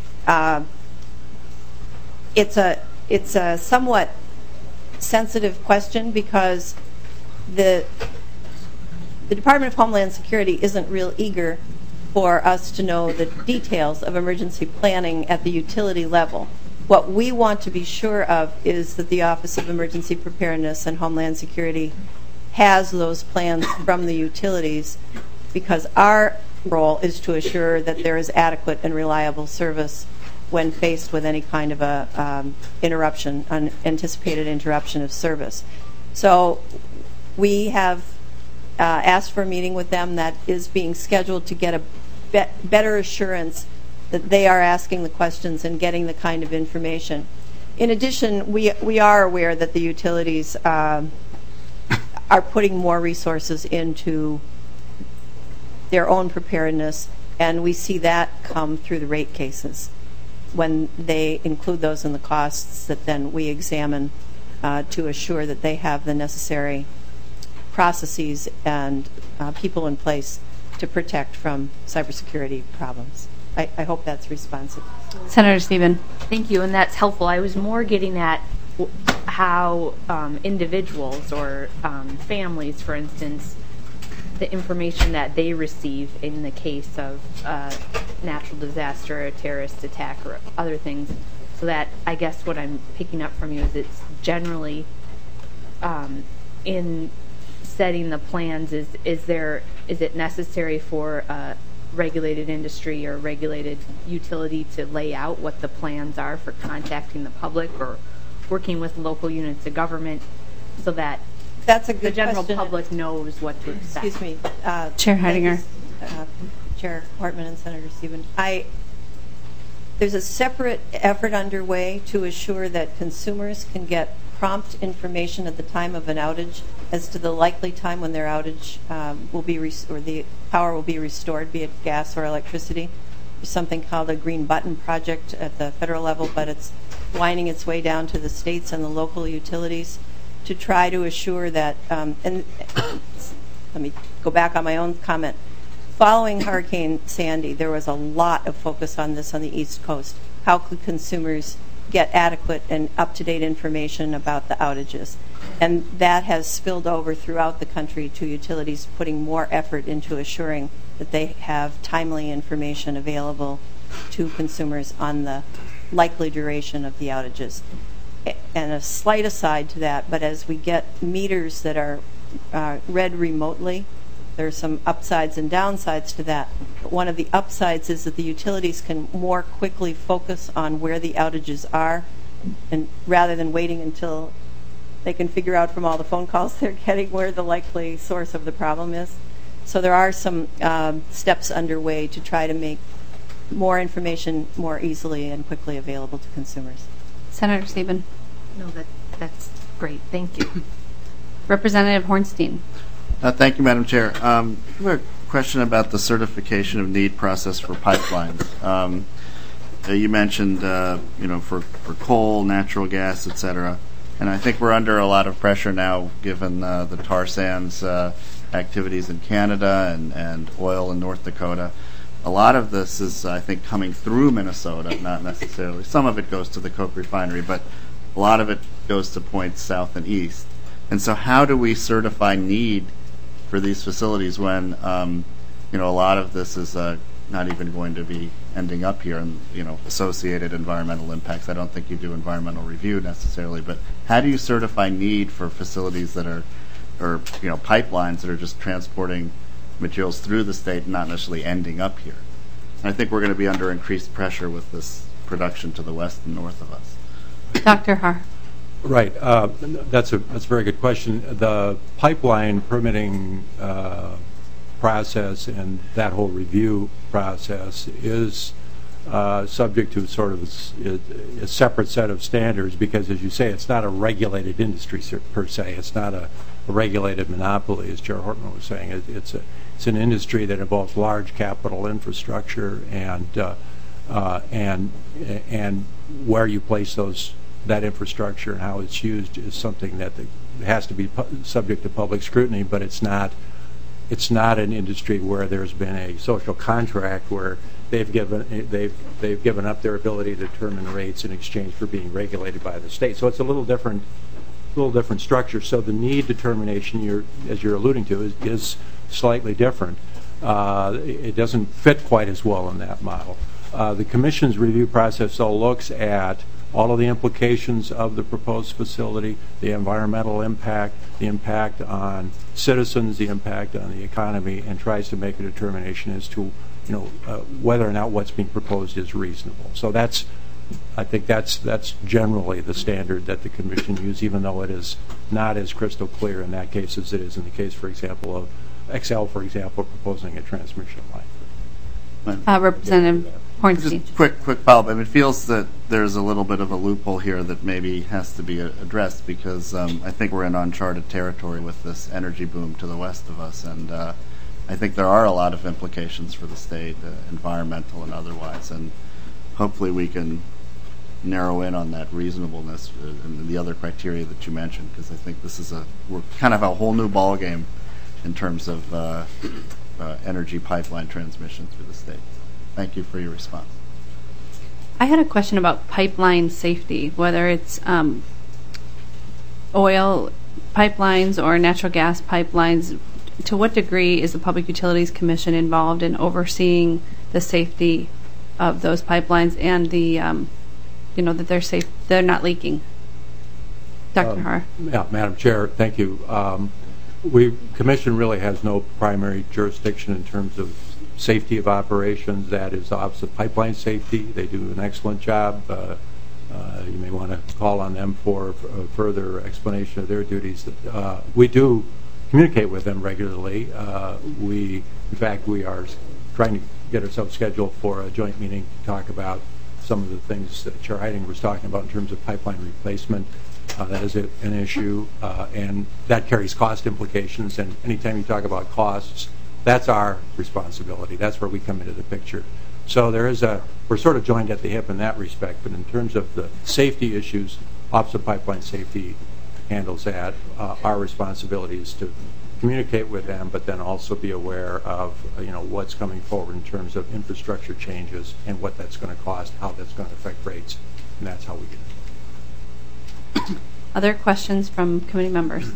It's a somewhat sensitive question because the Department of Homeland Security isn't real eager for us to know the details of emergency planning at the utility level. What we want to be sure of is that the Office of Emergency Preparedness and Homeland Security has those plans from the utilities, because our role is to assure that there is adequate and reliable service when faced with any kind of a interruption, unanticipated interruption of service. So we have asked for a meeting with them that is being scheduled to get a better assurance that they are asking the questions and getting the kind of information. In addition, we are aware that the utilities are putting more resources into their own preparedness, and we see that come through the rate cases when they include those in the costs that then we examine to assure that they have the necessary processes and people in place to protect from cybersecurity problems. I hope that's responsive. Senator Sieben. Thank you, and that's helpful. I was more getting at how individuals or families, for instance, the information that they receive in the case of natural disaster, a terrorist attack, or other things. So that, I guess what I'm picking up from you is it's generally in setting the plans, is it necessary for a regulated industry or regulated utility to lay out what the plans are for contacting the public or working with local units of government so that that's a good the general question. Public knows what to expect? Excuse me. Chair Heidinger. Chair Hartman and Senator Stephen. There's a separate effort underway to assure that consumers can get prompt information at the time of an outage as to the likely time when their outage will be or the power will be restored, be it gas or electricity. There's something called a Green Button Project at the federal level, but it's winding its way down to the states and the local utilities to try to assure that, and let me go back on my own comment. Following Hurricane Sandy, there was a lot of focus on this on the East Coast. How could consumers get adequate and up-to-date information about the outages? And that has spilled over throughout the country to utilities putting more effort into assuring that they have timely information available to consumers on the likely duration of the outages. And a slight aside to that, but as we get meters that are read remotely, there are some upsides and downsides to that. But one of the upsides is that the utilities can more quickly focus on where the outages are, and rather than waiting until they can figure out from all the phone calls they're getting where the likely source of the problem is. So there are some steps underway to try to make more information more easily and quickly available to consumers. Senator Stephen. No, that's great. Thank you. Representative Hornstein. Thank you, Madam Chair. I have a question about the certification of need process for pipelines. You mentioned, for coal, natural gas, et cetera, and I think we're under a lot of pressure now given the tar sands activities in Canada and oil in North Dakota. A lot of this is, I think, coming through Minnesota, not necessarily. Some of it goes to the Coke refinery, but a lot of it goes to points south and east. And so how do we certify need for these facilities when, a lot of this is not even going to be ending up here and, associated environmental impacts? I don't think you do environmental review necessarily, but how do you certify need for facilities that are, or pipelines that are just transporting materials through the state and not necessarily ending up here? And I think we're going to be under increased pressure with this production to the west and north of us. Dr. Har. Right. That's a very good question. The pipeline permitting process and that whole review process is subject to sort of a separate set of standards because, as you say, it's not a regulated industry per se. It's not a regulated monopoly, as Chair Hortman was saying. It's an industry that involves large capital infrastructure and where you place that infrastructure and how it's used is something that has to be subject to public scrutiny, but it's not an industry where there's been a social contract where they've given up their ability to determine rates in exchange for being regulated by the state. So it's a little different structure. So the need determination, as you're alluding to, is slightly different. It doesn't fit quite as well in that model. The Commission's review process though looks at all of the implications of the proposed facility, the environmental impact, the impact on citizens, the impact on the economy, and tries to make a determination as to whether or not what's being proposed is reasonable. So I think that's generally the standard that the Commission uses, even though it is not as crystal clear in that case as it is in the case, for example, of Xcel, for example, proposing a transmission line. Representative Hornstein. Just quick follow-up. It feels that there's a little bit of a loophole here that maybe has to be addressed because I think we're in uncharted territory with this energy boom to the west of us, and I think there are a lot of implications for the state, environmental and otherwise, and hopefully we can narrow in on that reasonableness and the other criteria that you mentioned, because I think we're kind of a whole new ballgame in terms of energy pipeline transmission through the state. Thank you for your response. I had a question about pipeline safety, whether it's oil pipelines or natural gas pipelines. To what degree is the Public Utilities Commission involved in overseeing the safety of those pipelines and the, that they're safe, they're not leaking? Dr. Har. Yeah, Madam Chair, thank you. Commission really has no primary jurisdiction in terms of safety of operations. That is the Office of Pipeline Safety. They do an excellent job. You may want to call on them for further explanation of their duties. We do communicate with them regularly. In fact, we are trying to get ourselves scheduled for a joint meeting to talk about some of the things that Chair Heiding was talking about in terms of pipeline replacement. That is an issue, and that carries cost implications. And anytime you talk about costs, that's our responsibility. That's where we come into the picture. So we're sort of joined at the hip in that respect. But in terms of the safety issues, Office of Pipeline Safety handles that. Our responsibility is to communicate with them, but then also be aware of what's coming forward in terms of infrastructure changes and what that's going to cost, how that's going to affect rates, and that's how we get it. Other questions from committee members?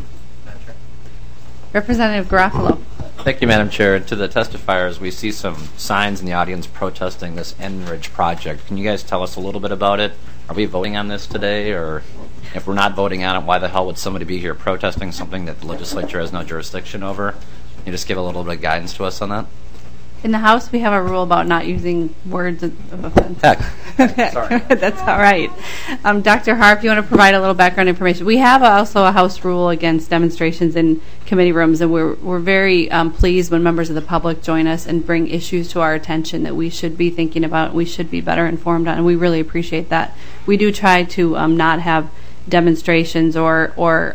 Representative Garofalo. Thank you, Madam Chair. To the testifiers, we see some signs in the audience protesting this Enbridge project. Can you guys tell us a little bit about it? Are we voting on this today? Or if we're not voting on it, why the hell would somebody be here protesting something that the legislature has no jurisdiction over? Can you just give a little bit of guidance to us on that? In the House, we have a rule about not using words of offense. Heck. Sorry. That's all right. Dr. Harp, you want to provide a little background information? We have also a House rule against demonstrations in committee rooms, and we're very pleased when members of the public join us and bring issues to our attention that we should be thinking about, we should be better informed on, and we really appreciate that. We do try to not have demonstrations or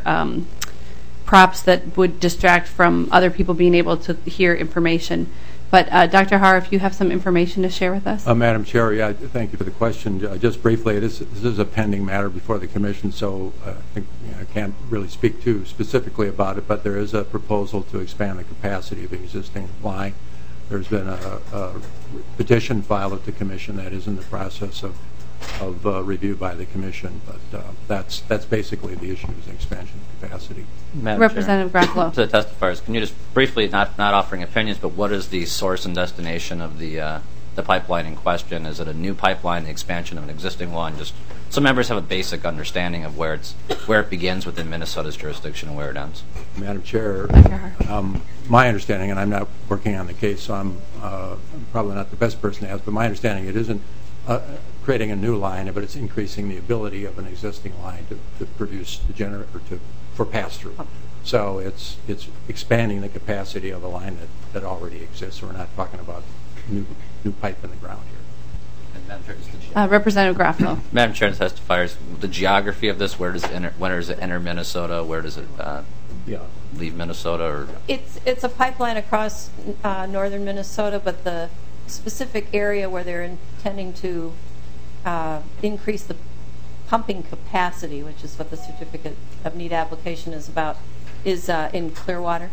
props that would distract from other people being able to hear information. But Dr. Har, if you have some information to share with us. Madam Chair, yeah, thank you for the question. Just briefly, this is a pending matter before the Commission, so I can't really speak too specifically about it, but there is a proposal to expand the capacity of the existing line. There's been a petition filed at the Commission that is in the process of review by the Commission, but that's basically the issue, is expansion of capacity. Madam Representative Garofalo. To the testifiers, can you just briefly, not offering opinions, but what is the source and destination of the pipeline in question? Is it a new pipeline, the expansion of an existing one? Just so members have a basic understanding of where it begins within Minnesota's jurisdiction and where it ends. Madam Chair, my understanding, and I'm not working on the case, so I'm probably not the best person to ask, but my understanding, it isn't creating a new line, but it's increasing the ability of an existing line to produce the generator for pass-through. So it's expanding the capacity of a line that already exists. So we're not talking about new pipe in the ground here. And Madam Chair, Representative Garofalo. Madam Chair and testifiers, the geography of this, where does it enter Minnesota? Where does it leave Minnesota? Or? It's a pipeline across northern Minnesota, but the specific area where they're intending to increase the pumping capacity, which is what the certificate of need application is about, is in Clearbrook.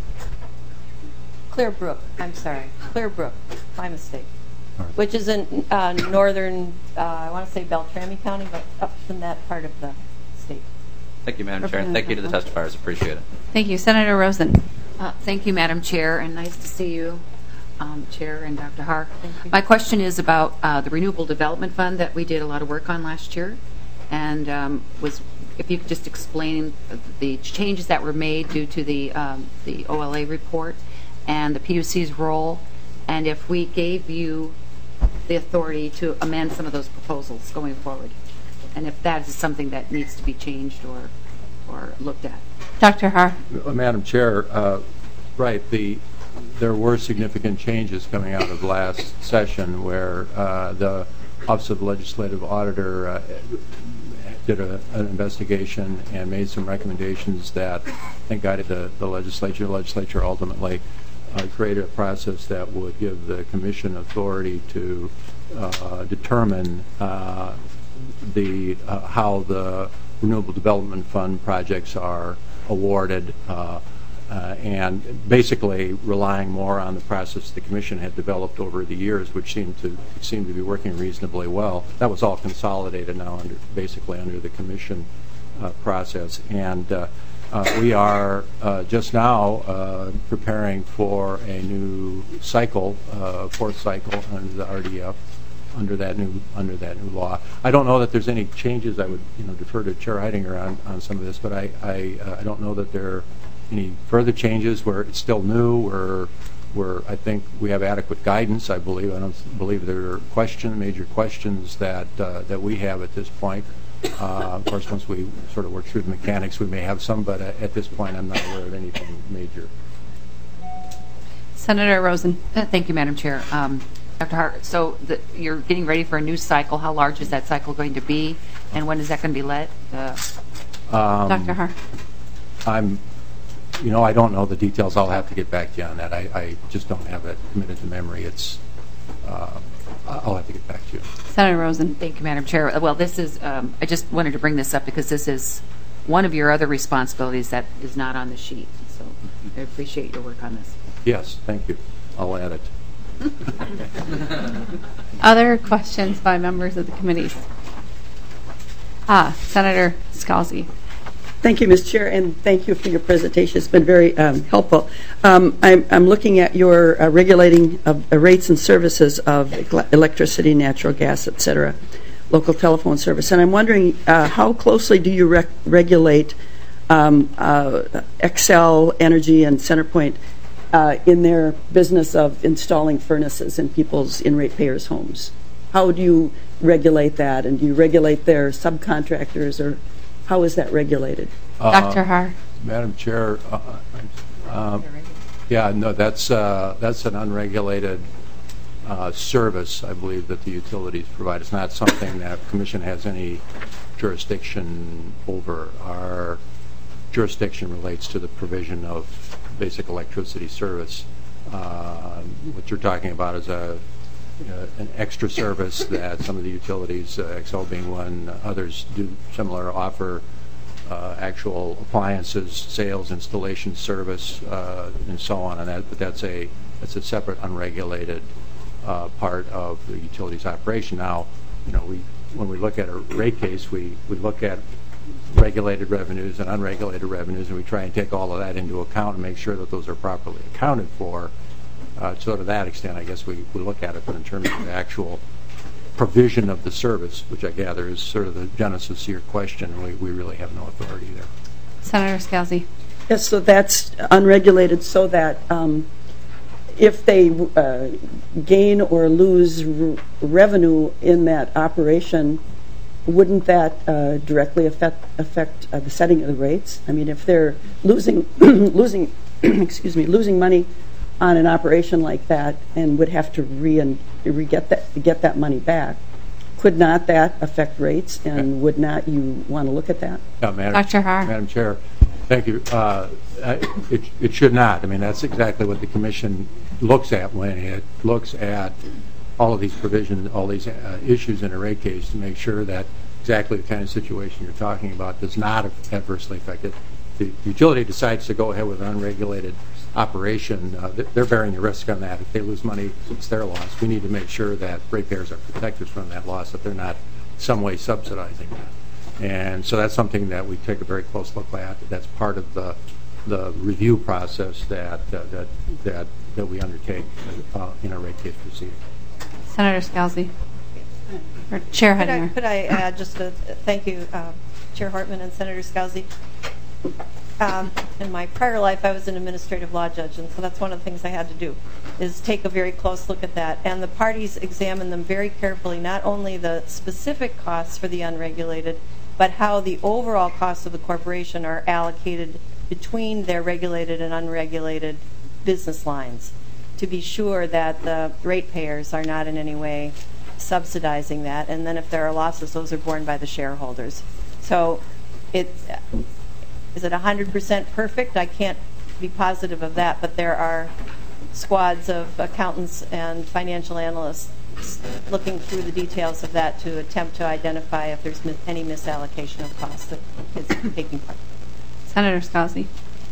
Clearbrook, my mistake. Right. Which is in northern, I want to say Beltrami County, but up in that part of the state. Thank you, Madam Chair, and thank you to the testifiers. Appreciate it. Thank you. Senator Rosen. Thank you, Madam Chair, and nice to see you, Chair and Dr. Har. My question is about the Renewable Development Fund that we did a lot of work on last year, and if you could just explain the changes that were made due to the OLA report and the PUC's role, and if we gave you the authority to amend some of those proposals going forward, and if that is something that needs to be changed or looked at. Dr. Har. Madam Chair, right, there were significant changes coming out of last session where the Office of the Legislative Auditor did an investigation and made some recommendations that I think guided the legislature. The legislature ultimately created a process that would give the Commission authority to determine how the Renewable Development Fund projects are awarded, and basically relying more on the process the Commission had developed over the years, which seemed to be working reasonably well. That was all consolidated now basically under the Commission process, and we are just now preparing for a new cycle, fourth cycle under the RDF, under that new law. I don't know that there's any changes. I would defer to Chair Heidinger on some of this, but I don't know that there are any further changes where it's still new or where I think we have adequate guidance. I don't believe there are major questions that we have at this point. Of course, once we sort of work through the mechanics, we may have some, but at this point, I'm not aware of anything major. Senator Rosen. Thank you, Madam Chair. Dr. Hart, so you're getting ready for a new cycle. How large is that cycle going to be, and when is that going to be led? Dr. Hart. I don't know the details. I'll have to get back to you on that. I just don't have it committed to memory. I'll have to get back to you. Senator Rosen. Thank you, Madam Chair. Well, this is, I just wanted to bring this up because this is one of your other responsibilities that is not on the sheet. So I appreciate your work on this. Yes, thank you. I'll add it. Other questions by members of the committees? Senator Scalzi. Thank you, Ms. Chair, and thank you for your presentation. It's been very helpful. I'm looking at your regulating of rates and services of electricity, natural gas, et cetera, local telephone service. And I'm wondering how closely do you regulate Xcel Energy and CenterPoint in their business of installing furnaces in ratepayers' homes? How do you regulate that? And do you regulate their subcontractors, or how is that regulated? Dr. Har. Madam Chair, that's an unregulated service, I believe, that the utilities provide. It's not something that the Commission has any jurisdiction over. Our jurisdiction relates to the provision of basic electricity service. What you're talking about is an extra service that some of the utilities, Xcel being one, others do similar, offer actual appliances, sales, installation service, and so on. But that's a separate, unregulated part of the utilities operation. Now, when we look at a rate case, we look at regulated revenues and unregulated revenues, and we try and take all of that into account and make sure that those are properly accounted for. So to that extent, I guess we look at it, but in terms of the actual provision of the service, which I gather is sort of the genesis of your question, we really have no authority there. Senator Scalzi. Yes, so that's unregulated, so that if they gain or lose revenue in that operation, wouldn't that directly affect the setting of the rates? I mean, if they're losing money on an operation like that and would have to get that money back, could not that affect rates, and would not you want to look at that? Dr. Har. Madam Chair, thank you. It should not. I mean, that's exactly what the Commission looks at when it looks at all of these provisions, all these issues in a rate case, to make sure that exactly the kind of situation you're talking about does not adversely affect it. The utility decides to go ahead with an unregulated operation, they're bearing the risk on that. If they lose money, it's their loss. We need to make sure that ratepayers are protected from that loss, that they're not some way subsidizing that. And so that's something that we take a very close look at. That's part of the review process that we undertake in a rate case proceeding. Senator Scalzi. Or Chair Heidinger. Could I add just a thank you, Chair Hartman and Senator Scalzi. In my prior life, I was an administrative law judge, and so that's one of the things I had to do, is take a very close look at that. And the parties examine them very carefully, not only the specific costs for the unregulated, but how the overall costs of the corporation are allocated between their regulated and unregulated business lines, to be sure that the ratepayers are not in any way subsidizing that. And then if there are losses, those are borne by the shareholders. So is it 100% perfect? I can't be positive of that, but there are squads of accountants and financial analysts looking through the details of that to attempt to identify if there's any misallocation of costs that is taking part. Senator Scalzi.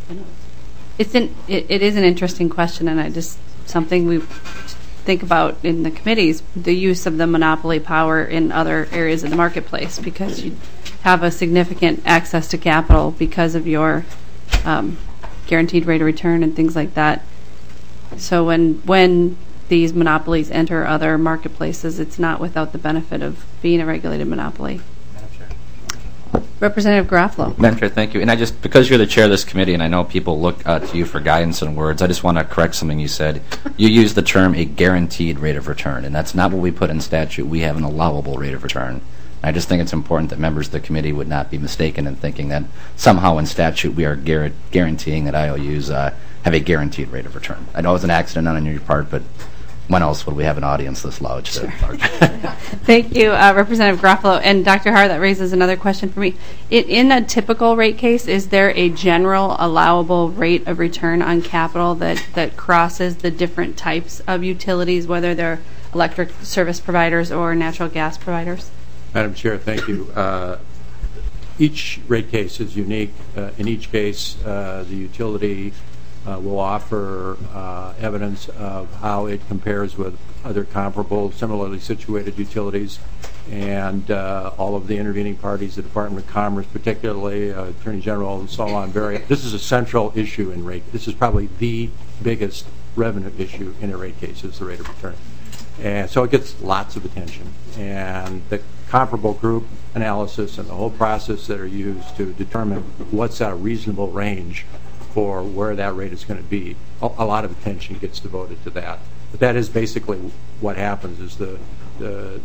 It is an interesting question, and something we think about in the committees, the use of the monopoly power in other areas of the marketplace, because you have a significant access to capital because of your guaranteed rate of return and things like that. So when these monopolies enter other marketplaces, it's not without the benefit of being a regulated monopoly. Representative Garofalo. Madam Chair, thank you. And because you're the chair of this committee, and I know people look to you for guidance and words, I just want to correct something you said. You used the term a guaranteed rate of return, and that's not what we put in statute. We have an allowable rate of return. I just think it's important that members of the committee would not be mistaken in thinking that somehow in statute we are guaranteeing that IOUs have a guaranteed rate of return. I know it was an accident on your part, but when else would we have an audience this loud? Sure. Thank you, Representative Garofalo. And Dr. Har, that raises another question for me. In a typical rate case, is there a general allowable rate of return on capital that crosses the different types of utilities, whether they're electric service providers or natural gas providers? Madam Chair, thank you. Each rate case is unique. In each case, the utility will offer evidence of how it compares with other comparable, similarly situated utilities, and all of the intervening parties, the Department of Commerce, particularly Attorney General, and so on. This is a central issue in rate. This is probably the biggest revenue issue in a rate case, is the rate of return. And so it gets lots of attention. And the comparable group analysis and the whole process that are used to determine what's a reasonable range for where that rate is going to be, a lot of attention gets devoted to that. But that is basically what happens, is the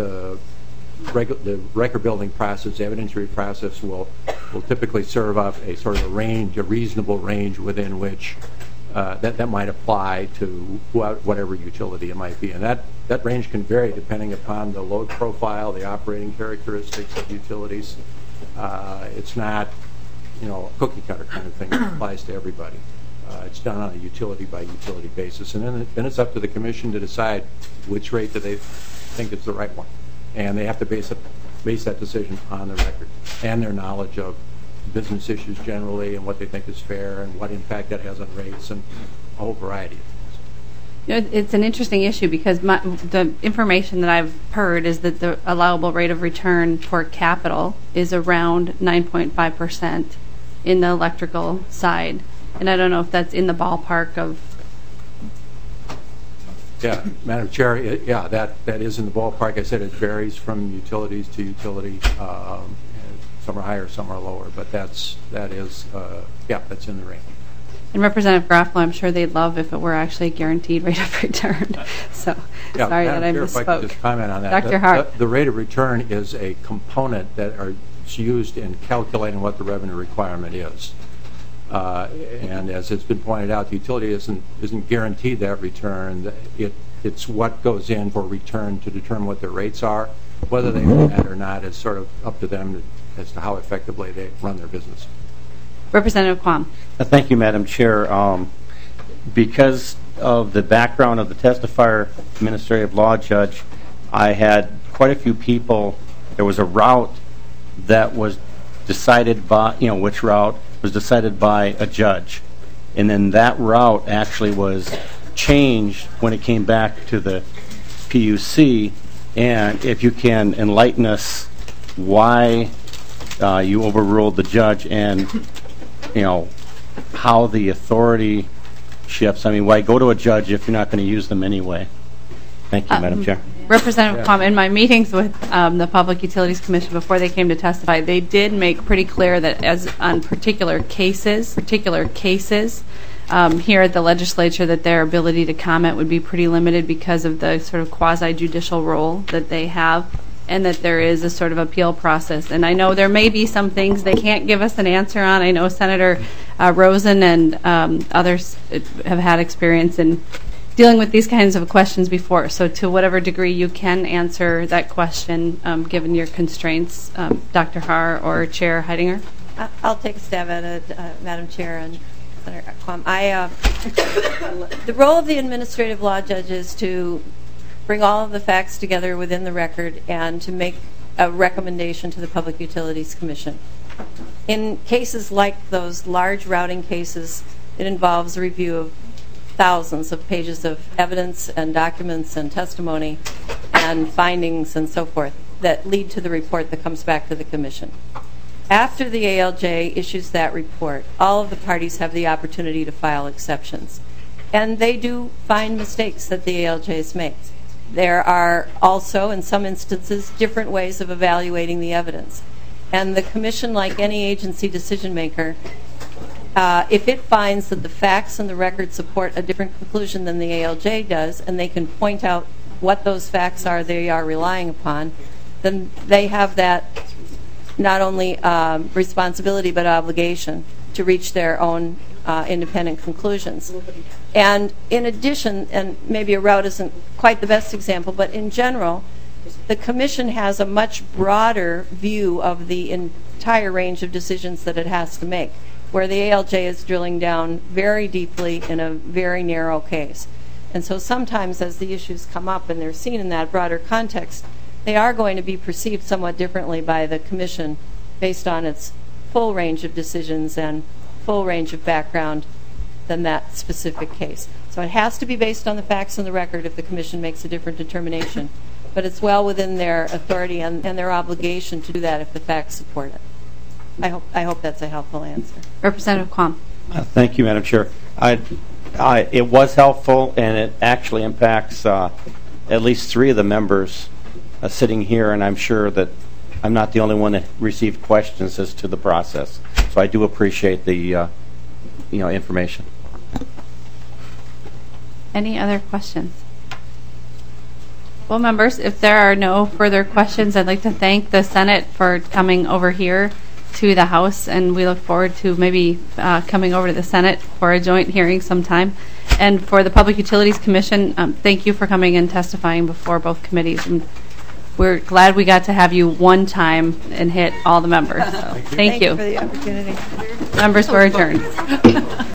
record building process, the evidentiary process will typically serve up a sort of a range, a reasonable range within which that might apply to whatever utility it might be. And that range can vary depending upon the load profile, the operating characteristics of utilities. It's not, a cookie cutter kind of thing that applies to everybody. It's done on a utility by utility basis, and then it's up to the commission to decide which rate do they think is the right one, and they have to base that decision on the record and their knowledge of business issues generally and what they think is fair and what impact that has on rates and a whole variety of things. It's an interesting issue because the information that I've heard is that the allowable rate of return for capital is around 9.5% in the electrical side. And I don't know if that's in the ballpark of... Yeah, Madam Chair, that is in the ballpark. I said it varies from utilities to utility. Some are higher, some are lower, but that's in the range. And Representative Garofalo, I'm sure they'd love if it were actually a guaranteed rate of return. So sorry that I misspoke. If I could just comment on that. Dr. Hart. The rate of return is a component that is used in calculating what the revenue requirement is. And as it's been pointed out, the utility isn't guaranteed that return. It's what goes in for return to determine what their rates are. Whether they do that or not is sort of up to them as to how effectively they run their business. Representative Quam. Thank you, Madam Chair. Because of the background of the testifier, administrative law judge, I had quite a few people. There was a route that was decided by, which route was decided by a judge. And then that route actually was changed when it came back to the PUC. And if you can enlighten us why you overruled the judge and, how the authority shifts. I mean, why go to a judge if you're not going to use them anyway? Thank you, Madam Chair. Representative Quam, in my meetings with the Public Utilities Commission before they came to testify, they did make pretty clear that as on particular cases here at the legislature, that their ability to comment would be pretty limited because of the sort of quasi-judicial role that they have, and that there is a sort of appeal process. And I know there may be some things they can't give us an answer on. I know Senator Rosen and others have had experience in dealing with these kinds of questions before. So to whatever degree you can answer that question, given your constraints, Dr. Har or Chair Heidinger? I'll take a stab at it, Madam Chair and Senator Quam. The role of the administrative law judge is to bring all of the facts together within the record and to make a recommendation to the Public Utilities Commission. In cases like those large routing cases, it involves a review of thousands of pages of evidence and documents and testimony and findings and so forth that lead to the report that comes back to the Commission. After the ALJ issues that report, all of the parties have the opportunity to file exceptions. And they do find mistakes that the ALJs make. There are also, in some instances, different ways of evaluating the evidence. And the Commission, like any agency decision maker, if it finds that the facts and the record support a different conclusion than the ALJ does, and they can point out what those facts are they are relying upon, then they have that not only responsibility but obligation to reach their own independent conclusions. And in addition, and maybe a route isn't quite the best example, but in general, the Commission has a much broader view of the entire range of decisions that it has to make, where the ALJ is drilling down very deeply in a very narrow case. And so sometimes as the issues come up and they're seen in that broader context, they are going to be perceived somewhat differently by the Commission based on its full range of decisions and full range of background than that specific case. So it has to be based on the facts and the record if the Commission makes a different determination. But it's well within their authority and their obligation to do that if the facts support it. I hope that's a helpful answer. Representative Quam. Thank you, Madam Chair. It was helpful, and it actually impacts at least 3 of the members sitting here, and I'm sure that I'm not the only one that received questions as to the process. So I do appreciate the information. Any other questions? Well, members, if there are no further questions, I'd like to thank the Senate for coming over here to the House, and we look forward to maybe coming over to the Senate for a joint hearing sometime. And for the Public Utilities Commission, thank you for coming and testifying before both committees. And we're glad we got to have you one time and hit all the members. So, thank you. Thank you for the opportunity. Members, we're adjourned.